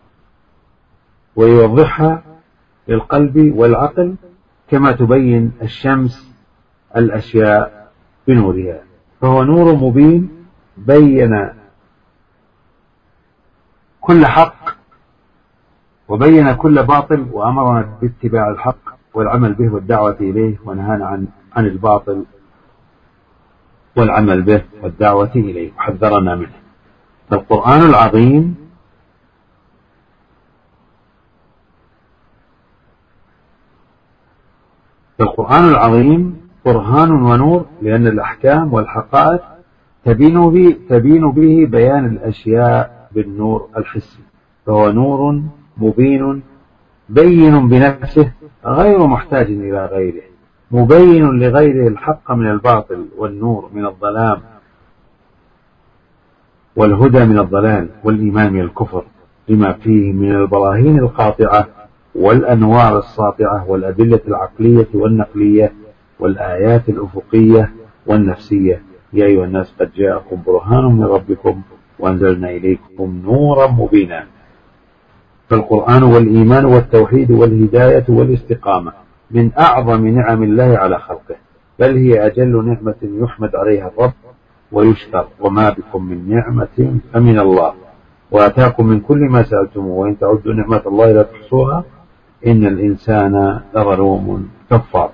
ويوضحها للقلب والعقل كما تبين الشمس الأشياء بنورها. فهو نور مبين بين كل حق وبين كل باطل، وأمرنا باتباع الحق والعمل به والدعوة إليه، ونهانا عن عن الباطل والعمل به والدعوة إليه وحذرنا منه. فالقرآن العظيم فالقرآن العظيم برهان ونور، لأن الأحكام والحقائق تبين به, تبين به بيان الأشياء بالنور الحسي. فهو نور مبين بين بنفسه غير محتاج إلى غيره، مبين لغيره الحق من الباطل والنور من الظلام والهدى من الضلال والإيمان من الكفر، لما فيه من البراهين القاطعة والأنوار الساطعة والأدلة العقلية والنقلية والآيات الأفقية والنفسية. يا أيها الناس قد جاءكم برهان من ربكم وأنزلنا إليكم نورا مبينا. فالقرآن والإيمان والتوحيد والهداية والاستقامة من أعظم نعم الله على خلقه، بل هي أجل نعمة يحمد عليها الرب ويشكر. وما بكم من نعمة فمن الله وآتاكم من كل ما سألتموه وإن تعدوا نعمة الله لا تحصوها إن الإنسان لظلوم كفار.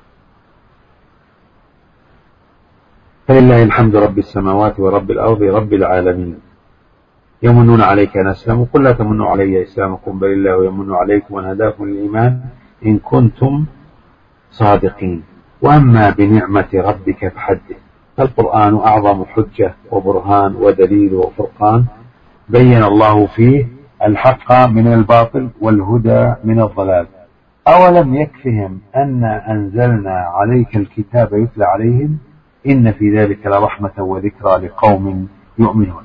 فلله الحمد رب السماوات ورب الأرض رب العالمين. يمنون عليك أن أسلموا قل لا تمنوا علي إسلامكم بل الله يمن عليكم أن هداكم للإيمان إن كنتم صادقين. وأما بنعمة ربك فحدث. فالقرآن أعظم حجة وبرهان ودليل وفرقان بين الله فيه الحق من الباطل والهدى من الضلال. أولم يكفهم أن أنزلنا عليك الكتاب يتلى عليهم إن في ذلك لرحمة وذكرى لقوم يؤمنون.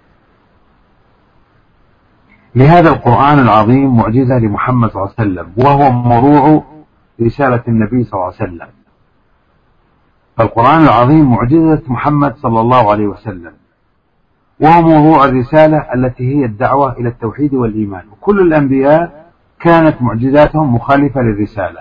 لهذا القرآن العظيم معجزة لمحمد صلى الله عليه وسلم، وهو موضوع رسالة النبي صلى الله عليه وسلم. فالقرآن العظيم معجزة محمد صلى الله عليه وسلم، وهو موضوع الرسالة التي هي الدعوة إلى التوحيد والإيمان. وكل الأنبياء كانت معجزاتهم مخالفة للرسالة.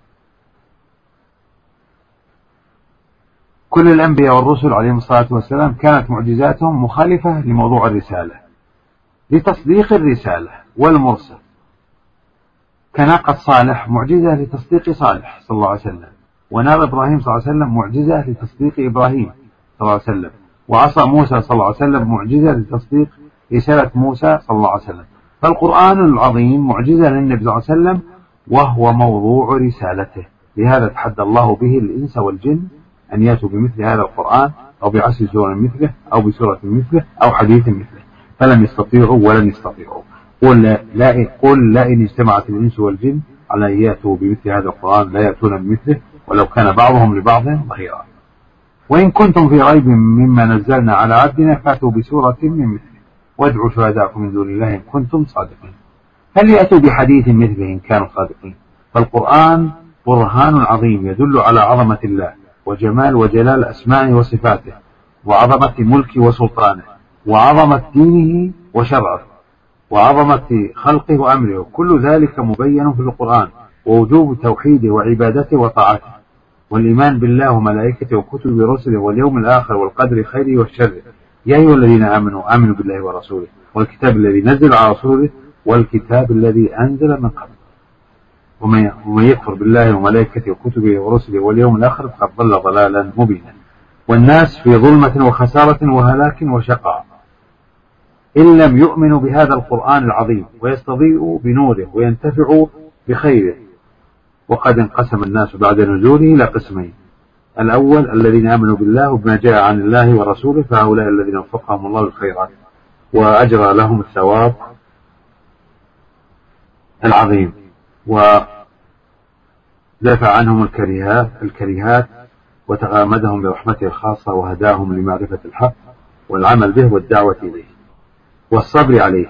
كل الأنبياء والرسل عليهم الصلاة والسلام كانت معجزاتهم مخالفة لموضوع الرسالة لتصديق الرسالة والمرسل. كناقة صالح معجزة لتصديق صالح صلى الله عليه وسلم، ونار إبراهيم صلى الله عليه وسلم معجزة لتصديق إبراهيم صلى الله عليه وسلم، وعصا موسى صلى الله عليه وسلم معجزة لتصديق رسالة موسى صلى الله عليه وسلم. فالقرآن العظيم معجزة للنبي صلى الله عليه وسلم وهو موضوع رسالته. لهذا تحدى الله به الإنس والجن أن يأتوا بمثل هذا القرآن أو بعشر سور مثله أو بسورة مثله أو حديث مثله، فلم يستطيعوا ولن يستطيعوا. قل لا, قل لا إن اجتمعت الإنس والجن على أن يأتوا بمثل هذا القرآن لا يأتون بمثله ولو كان بعضهم لبعض ظهيرا. وإن كنتم في ريب مما نزلنا على عبدنا فأتوا بسورة من مثله وادعوا شهداءكم من دون الله إن كنتم صادقين. هل يأتوا بحديث مثله إن كانوا صادقين؟ فالقرآن برهان عظيم يدل على عظمة الله وجمال وجلال أسمائه وصفاته وعظمة ملكه وسلطانه وعظمة دينه وشرعه وعظمة خلقه وأمره، كل ذلك مبين في القرآن، ووجوب توحيده وعبادته وطاعته والإيمان بالله وملائكته وكتبه ورسله واليوم الآخر والقدر خيره والشر. يا أيها الذين آمنوا آمنوا بالله ورسوله والكتاب الذي نزل على رسوله والكتاب الذي أنزل من قبل، ومن يكفر بالله وملائكته وكتبه ورسله واليوم الآخر فقد ضل ضلالا مبينا. والناس في ظلمة وخسارة وهلاك وشقاء إن لم يؤمنوا بهذا القرآن العظيم ويستضيئوا بنوره وينتفعوا بخيره. وقد انقسم الناس بعد نزوله إلى قسمين: الأول الذين آمنوا بالله وبما جاء عن الله ورسوله، فهؤلاء الذين وفقهم الله للخيرات وأجرى لهم الثواب العظيم ودفع عنهم الكريهات الكريهات وتغامدهم برحمته الخاصة وهداهم لمعرفة الحق والعمل به والدعوة إليه والصبر عليه.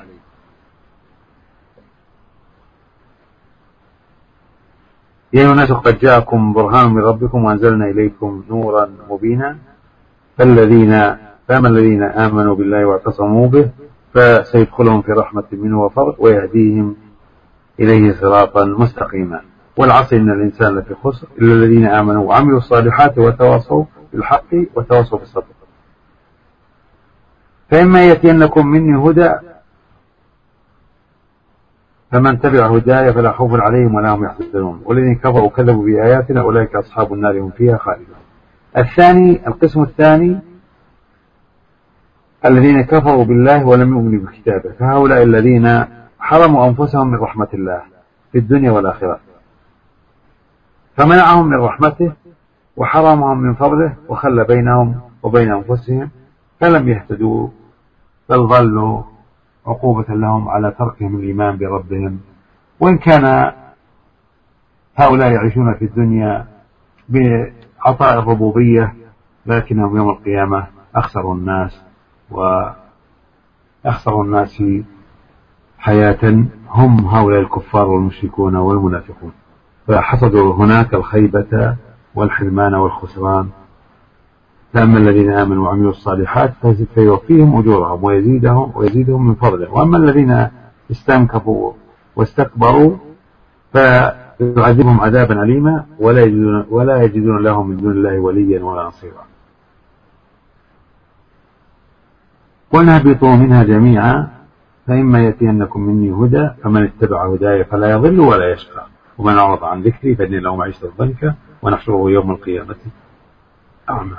يا أيها الناس قد جاءكم برهان من ربكم وأنزلنا إليكم نورا مبينا فالذين فأما الذين آمنوا بالله واعتصموا به فسيدخلهم في رحمة منه وفضل ويهديهم إليه صراطا مستقيما. والعصر إن الإنسان لفي خسر إلا الذين آمنوا وعملوا الصالحات وتواصوا بالحق وتواصوا بالصبر. فإما يأتينكم مني هدى فمن تبع هداي فلا خوف عليهم ولا هم يحزنون والذين كفروا وكذبوا بآياتنا أولئك أصحاب النار هم فيها خالدون. الثاني القسم الثاني الذين كفروا بالله ولم يؤمنوا بكتابه، فهؤلاء الذين حرموا أنفسهم من رحمة الله في الدنيا والآخرة، فمنعهم من رحمته وحرمهم من فضله وخلى بينهم وبين أنفسهم فلم يهتدوا بل ضلوا عقوبة لهم على تركهم الإيمان بربهم. وإن كان هؤلاء يعيشون في الدنيا بعطاء الربوبية لكنهم يوم القيامة أخسروا الناس وأخسروا الناس حياة هم هؤلاء الكفار والمشركون والمنافقون، فحصدوا هناك الخيبة والحرمان والخسران. فأما الذين آمنوا وعملوا الصالحات فيوفيهم أجورهم ويزيدهم ويزيدهم من فضله، وأما الذين استنكفوا واستكبروا فيعذبهم عذابا أليما ولا يجدون, ولا يجدون لهم من دون الله وليا ولا نصيرا. قلنا اهبطوا منها جميعا فإما يأتينكم مني هدى فمن اتبع هداي فلا يضل ولا يشقى ومن أعرض عن ذكري فإن له معيشة ضنكا ونحشره يوم القيامة أعمى.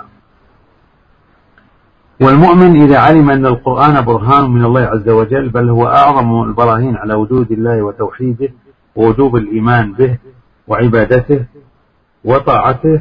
والمؤمن إذا علم أن القرآن برهان من الله عز وجل بل هو أعظم البراهين على وجود الله وتوحيده ووجوب الإيمان به وعبادته وطاعته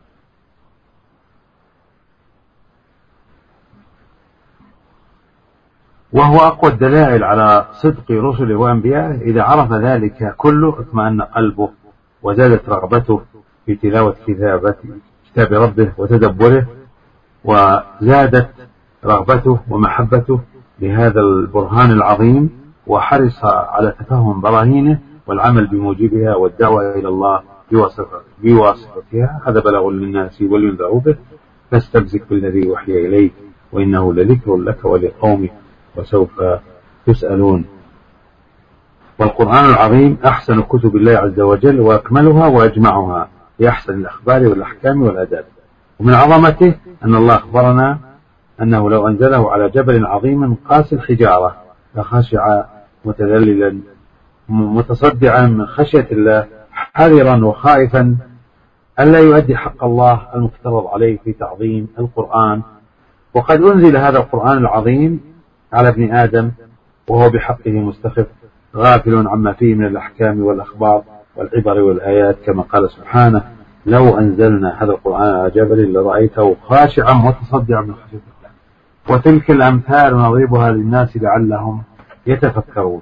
وهو أقوى الدلائل على صدق رسله وأنبيائه، إذا عرف ذلك كله اطمأن قلبه وزادت رغبته في تلاوة كتاب ربه وتدبره، وزادت رغبته ومحبته لهذا البرهان العظيم، وحرص على تفهم براهينه والعمل بموجبها والدعوة إلى الله بواسطتها. هذا بلاغ للناس ولينذروا به فاستمسك بالذي وحي إليك وإنه لذكر لك ولقومك وسوف تسألون. والقرآن العظيم أحسن كتب الله عز وجل وأكملها وأجمعها بأحسن الأخبار والأحكام والآداب. ومن عظمته أن الله أخبرنا أنه لو أنزله على جبل عظيم قاسي الحجارة لخشع متذللا متصدعا من خشية الله حذرا وخائفا ألا يؤدي حق الله المفترض عليه في تعظيم القرآن. وقد أنزل هذا القرآن العظيم على ابن آدم وهو بحقه مستخف غافل عما فيه من الأحكام والأخبار والعبر والآيات، كما قال سبحانه: لو أنزلنا هذا القرآن على جبل لرأيته خاشعا متصدعا من خشية الله. وتلك الأمثال نضربها للناس لعلهم يتفكرون.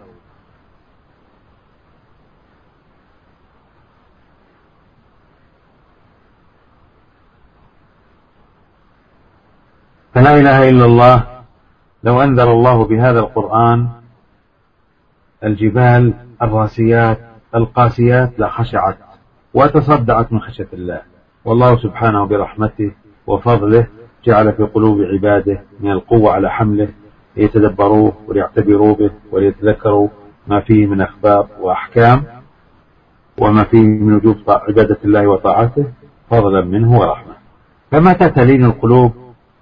فلا إله إلا الله لو أنزل الله بهذا القرآن الجبال الراسيات القاسيات لخشعت وتصدعت من خشية الله. والله سبحانه برحمته وفضله جعل في قلوب عباده من القوة على حمله ليتدبروه وليعتبروا به وليتذكروا ما فيه من أخبار وأحكام وما فيه من وجوب عبادة الله وطاعته فضلا منه ورحمة. فمتى تلين القلوب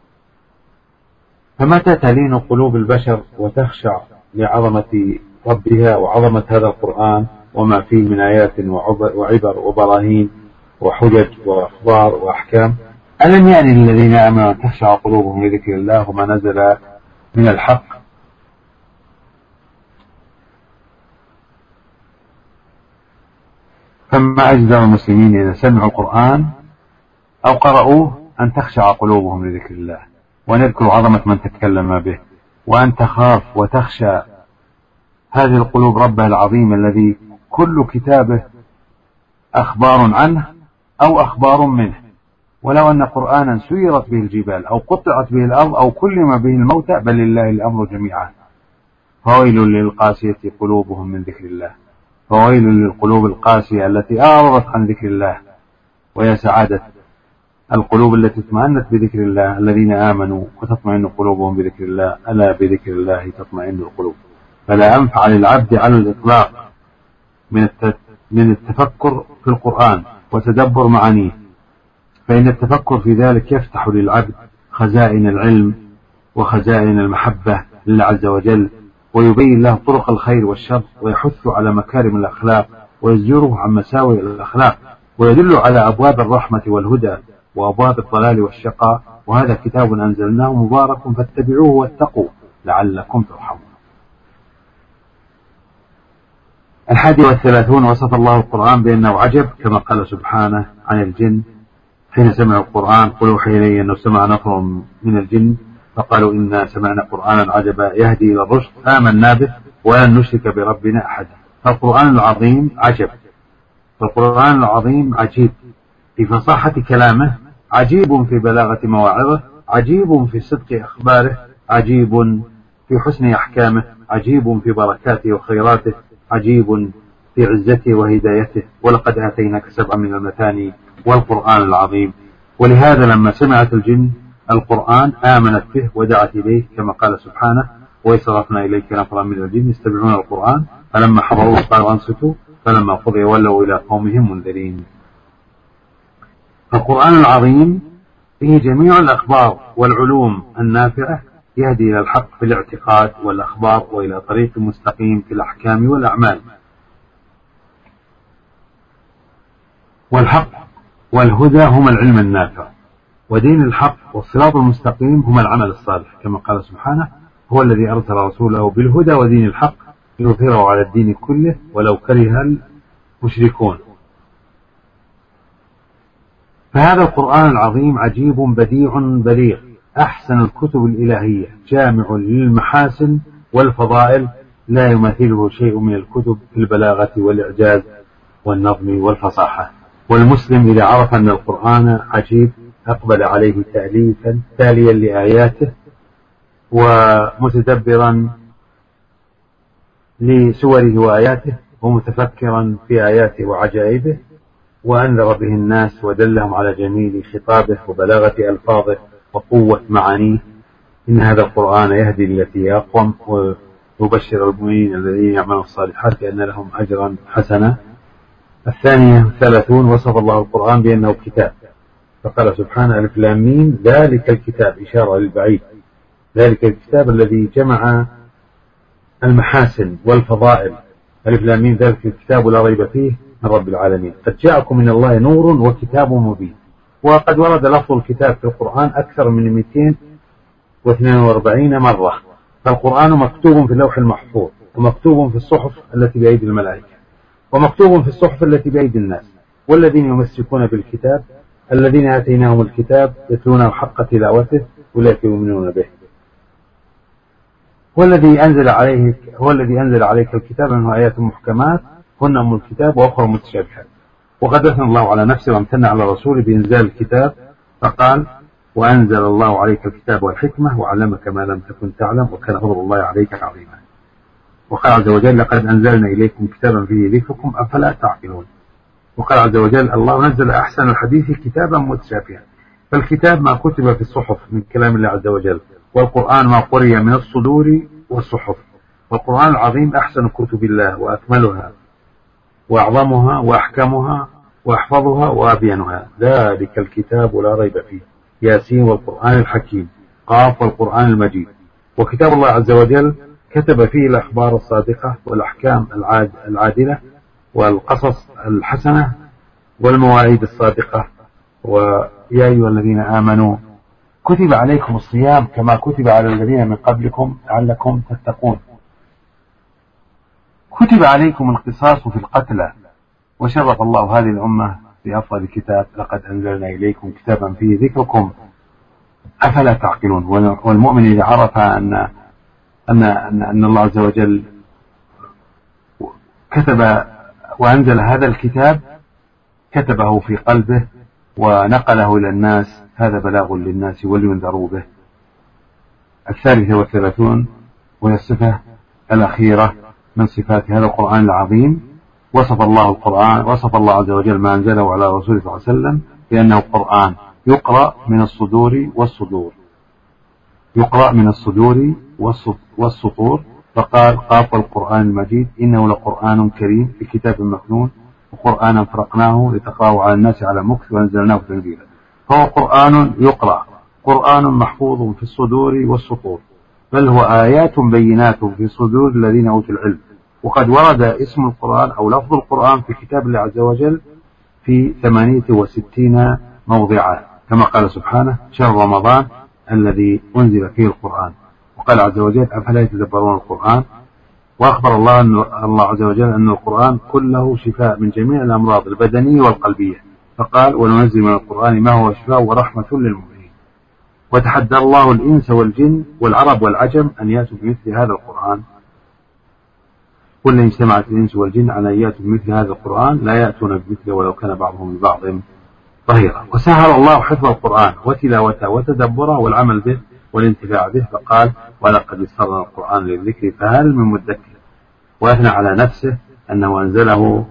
فمتى تلين قلوب البشر وتخشع لعظمة ربها وعظمة هذا القرآن وما فيه من آيات وعبر وبراهين وحجج وأخبار وأحكام، ألم يعني للذين آمنوا أن تخشع قلوبهم لذكر الله وما نزل من الحق؟ فما أجدر المسلمين إذا سمعوا القرآن أو قرأوه أن تخشع قلوبهم لذكر الله وأن يذكروا عظمة من تكلم به، وأن تخاف وتخشى هذه القلوب ربها العظيم الذي كل كتابه أخبار عنه أو أخبار منه. ولو أن قرآنا سيرت به الجبال أو قطعت به الأرض أو كلم به الموتى بل لله الأمر جميعا. فويل للقاسية قلوبهم من ذكر الله، فويل للقلوب القاسية التي أعرضت عن ذكر الله. ويا سعادة القلوب التي اطمأنت بذكر الله، الذين آمنوا وتطمئن قلوبهم بذكر الله، ألا بذكر الله تطمئن القلوب. فلا أنفع للعبد على الإطلاق من التفكر في القرآن وتدبر معانيه، فإن التفكر في ذلك يفتح للعبد خزائن العلم وخزائن المحبة لله عز وجل، ويبين له طرق الخير والشر، ويحث على مكارم الأخلاق ويزجره عن مساوئ الأخلاق، ويدل على أبواب الرحمة والهدى وأبواب الضلال والشقاء. وهذا كتاب أنزلناه مبارك فاتبعوه واتقوا لعلكم ترحمون. الحادي والثلاثون وصف الله القرآن بأنه عجب، كما قال سبحانه عن الجن حين سمعوا القرآن قل أوحي إلي أنه سمع نفر من الجن فقالوا إنا سمعنا قرآنا عجبا يهدي إلى الرشد آمنا به ولن نشرك بربنا أحدا. فالقرآن العظيم عجب، فالقرآن العظيم عجيب في فصاحة كلامه، عجيب في بلاغة مواعظه، عجيب في صدق أخباره، عجيب في حسن أحكامه، عجيب في بركاته وخيراته، عجيب في عزته وهدايته. ولقد آتيناك سبعا من المثاني والقرآن العظيم. ولهذا لما سمعت الجن القرآن آمنت به ودعت إليه، كما قال سبحانه وصرفنا إليك نفرا من الجن يستمعون القرآن فلما حضروه قالوا أنصتوا فلما قضي ولوا إلى قومهم منذرين. القرآن العظيم فيه جميع الأخبار والعلوم النافعة يهدي إلى الحق في الاعتقاد والأخبار وإلى طريق مستقيم في الأحكام والأعمال. والحق والهدى هما العلم النافع، ودين الحق والصراط المستقيم هما العمل الصالح، كما قال سبحانه هو الذي أرسل رسوله بالهدى ودين الحق ليظهره على الدين كله ولو كره المشركون. فهذا القرآن العظيم عجيب بديع بليغ، أحسن الكتب الإلهية، جامع للمحاسن والفضائل، لا يماثله شيء من الكتب في البلاغة والإعجاز والنظم والفصاحة. والمسلم إذا عرف أن القرآن عجيب أقبل عليه تأليفا تاليا لآياته ومتدبرا لسوره وآياته ومتفكرا في آياته وعجائبه، وأنذر به الناس ودلهم على جميل خطابه وبلاغة ألفاظه وقوة معانيه. إن هذا القرآن يهدي للتي أقوم ويبشر المؤمنين الذين يعملون الصالحات بأن لهم أجرا حسنا. الثانية ثلاثون وصف الله القرآن بأنه كتاب، فقال سبحانه ألف لام ميم ذلك الكتاب، إشارة للبعيد، ذلك الكتاب الذي جمع المحاسن والفضائل. ألف لام ميم ذلك الكتاب لا ريب فيه من رب العالمين، قد جاءكم من الله نور وكتاب مبين. وقد ورد لفظ الكتاب في القرآن أكثر من مئتين واثنين وأربعين مرة. فالقرآن مكتوب في اللوح المحفوظ، ومكتوب في الصحف التي بأيدي الملائكة، ومكتوب في الصحف التي بأيدي الناس. والذين يمسكون بالكتاب الذين آتيناهم الكتاب يتلونه حق تلاوته أولئك يؤمنون به. والذي أنزل عليه هو الذي أنزل عليك الكتاب منه آيات محكمات هن أم الكتاب وأخرى متشابهات. وقد أثنى الله على نفسه وامتن على رسوله بإنزال الكتاب فقال وأنزل الله عليك الكتاب والحكمة وعلمك ما لم تكن تعلم وكان فضل الله عليك عظيما. وقال عز وجل لقد أنزلنا إليكم كتابا فيه ذكركم أفلا تعقلون. وقال عز وجل الله نزل أحسن الحديث كتابا متشابها. فالكتاب ما كتب في الصحف من كلام الله عز وجل، والقرآن ما قرئ من الصدور والصحف. والقرآن العظيم أحسن كتب الله وأكملها وأعظمها وأحكمها وأحفظها وأبينها. ذلك الكتاب لا ريب فيه ياسين والقرآن الحكيم قاف والقرآن المجيد. وكتاب الله عز وجل كتب فيه الأخبار الصادقة والأحكام العادلة والقصص الحسنة والمواعيد الصادقة. ويا أيها الذين آمنوا كتب عليكم الصيام كما كتب على الذين من قبلكم لعلكم تتقون. كتب عليكم القصاص في القتلى. وشرف الله هذه الأمة بأفضل كتاب لقد أنزلنا إليكم كتابا فيه ذكركم أفلا تعقلون. والمؤمن إذا عرف أن أن أن الله عز وجل كتب وأنزل هذا الكتاب كتبه في قلبه ونقله إلى الناس، هذا بلاغ للناس ولينذروا به. الثالثة والثلاثون وهي الصفة الأخيرة من صفات هذا القرآن العظيم. وصف الله القرآن وصف الله عز وجل ما أنزله على رسوله صلى الله عليه وسلم بأنه قرآن يقرأ من الصدور والصدور يقرأ من الصدور والسطور. فقال قاف القرآن المجيد إنه لقرآن كريم في كتاب مكنون وقرآنا فرقناه لتقرأه على الناس على مكث وأنزلناه تنزيلا. فهو قرآن يقرأ، قرآن محفوظ في الصدور والسطور، بل هو آيات بينات في صدور الذين أوتوا العلم. وقد ورد اسم القرآن أو لفظ القرآن في كتاب الله عز وجل في ثمانية وستين موضعا كما قال سبحانه شهر رمضان الذي أنزل فيه القرآن. وقال عز وجل أفلا يتدبرون القرآن. وأخبر الله أن الله عز وجل أن القرآن كله شفاء من جميع الأمراض البدنية والقلبية، فقال وننزل من القرآن ما هو شفاء ورحمة للمؤمنين. وتحدى الله الإنس والجن والعرب والعجم أن يأتوا بمثل هذا القرآن. كل اجتمعت الإنس والجن على أن يأتوا بمثل هذا القرآن لا يأتون بمثله ولو كان بعضهم لبعض ظهيرا. وسهل الله حفظ القرآن وتلاوته وتدبره والعمل به والانتفاع به، فقال ولقد يسرنا القرآن للذكر فهل من مدكر. وأثنى على نفسه أنه أنزله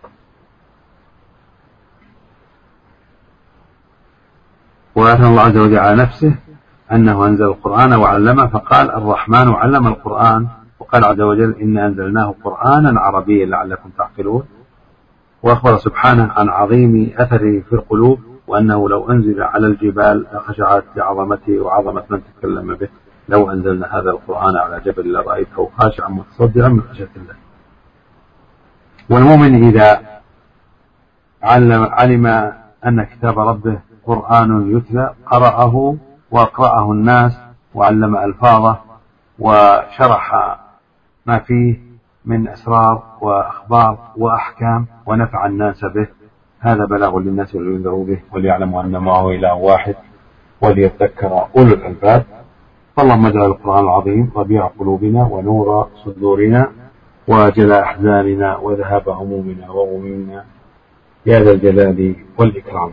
وأثنى الله عز وجل على نفسه أنه أنزل القرآن وعلمه، فقال الرحمن علم القرآن. وقال عز وجل إنا أنزلناه قرآنا عربيا لعلكم تعقلون. وأخبر سبحانه عن عظيم أثره في القلوب وأنه لو أنزل على الجبال لخشعت لعظمته وعظمة من تكلم به. لو أنزلنا هذا القرآن على جبل لرأيته خاشعا متصدعا من خشية الله. والمؤمن إذا علم, علم أن كتاب ربه قرآن يتلى قرأه وأقرأه الناس وعلم ألفاظه وشرح ما فيه من أسرار وأخبار وأحكام ونفع الناس به. هذا بلاغ للناس ولينذروا به وليعلموا أن ما هو إله واحد وليذكر أولو الألباب. فاللهم اجعل القرآن العظيم ربيع قلوبنا ونور صدورنا وجلاء أحزاننا وذهاب همومنا وغمومنا يا ذا الجلال والإكرام.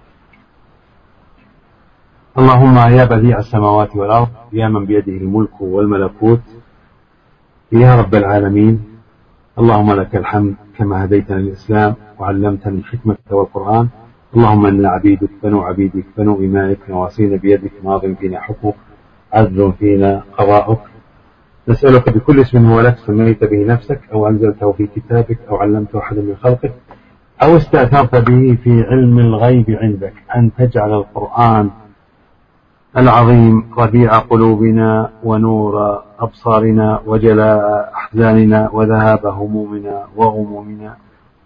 اللهم يا بديع السماوات والأرض يا من بيده الملك والملكوت يا رب العالمين، اللهم لك الحمد كما هديتنا للإسلام وعلمتنا الحكمة والقرآن. اللهم إنا عبيدك بنو عبيدك بنو إمائك نواصينا بيدك ماض فينا حكمك عدل فينا قضاؤك. نسألك بكل اسم هو لك سميت به نفسك أو أنزلته في كتابك أو علمته أحد من خلقك أو استأثرت به في علم الغيب عندك أن تجعل القرآن العظيم ربيع قلوبنا ونور أبصارنا وجلاء أحزاننا وذهاب همومنا وغمومنا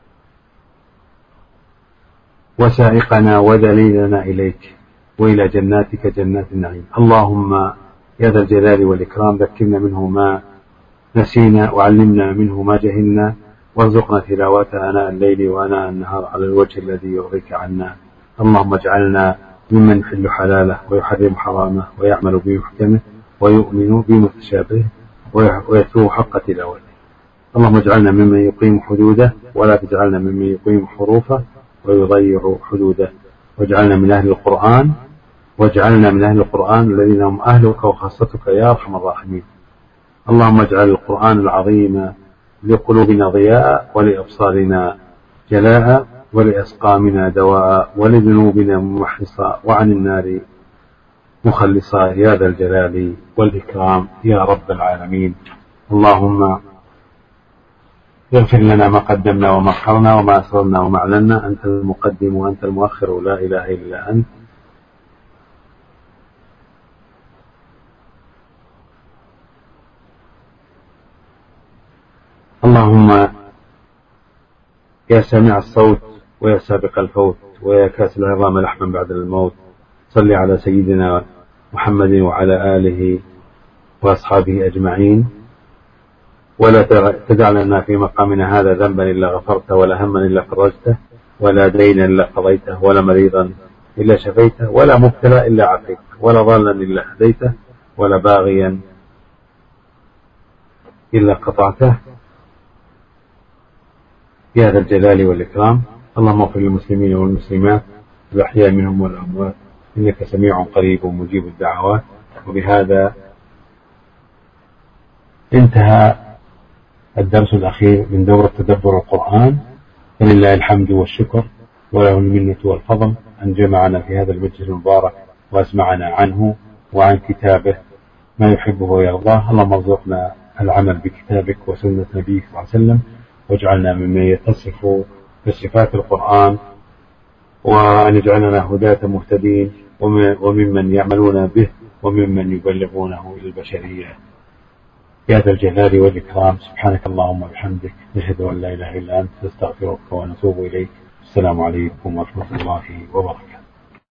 وسائقنا ودليلنا إليك وإلى جناتك جنات النعيم. اللهم يا ذا الجلال والإكرام ذكرنا منه ما نسينا وعلمنا منه ما جهلنا وارزقنا تلاوته آناء الليل وآناء النهار على الوجه الذي يرضيك عنا. اللهم اجعلنا ممن يحل حلاله ويحرم حرامه ويعمل بمحكمه ويؤمن بمتشابهه ويتلو حق تلاوته. اللهم اجعلنا ممن يقيم حدوده ولا تجعلنا ممن يقيم حروفه ويضيع حدوده. واجعلنا من أهل القرآن واجعلنا من أهل القرآن الذين هم أهلك وخاصتك يا أرحم الراحمين. اللهم اجعل القرآن العظيم لقلوبنا ضياء، ولأبصارنا جلاء، ولأسقامنا دواء، ولذنوبنا ممحصا، وعن النار مخلصا، يا ذا الجلال والإكرام يا رب العالمين. اللهم اغفر لنا ما قدمنا وما أخرنا وما أسررنا وما أعلنا، أنت المقدم وأنت المؤخر، لا إله إلا أنت. اللهم يا سامع الصوت ويا سابق الفوت ويا كاسل العظام لحما بعد الموت، صل على سيدنا محمد وعلى آله وأصحابه أجمعين، ولا تدع لنا في مقامنا هذا ذنبا إلا غفرته، ولا هما إلا فرجته، ولا دينا إلا قضيته، ولا مريضا إلا شفيته، ولا مبتلى إلا عافيته، ولا ضالا إلا هديته، ولا باغيا إلا قطعته، يا ذا الجلال والإكرام. اللهم اغفر للمسلمين والمسلمات الأحياء منهم والأموات، إنك سميع قريب مجيب الدعوات. وبهذا انتهى الدرس الأخير من دورة تدبر القرآن، فلله الحمد والشكر وله المنة والفضل أن جمعنا في هذا المجلس المبارك وأسمعنا عنه وعن كتابه ما يحبه ويرضاه. اللهم ارزقنا العمل بكتابك وسنة نبيك صلى الله عليه وسلم، واجعلنا ممن يتصف بصفات القرآن، وأن يجعلنا هداة مهتدين، وممن يعملون به، وممن يبلغونه إلى البشرية، يا ذا الجلال والإكرام. سبحانك اللهم وبحمدك، نشهد أن لا إله إلا أنت، نستغفرك ونتوب إليك. السلام عليكم ورحمة الله وبركاته.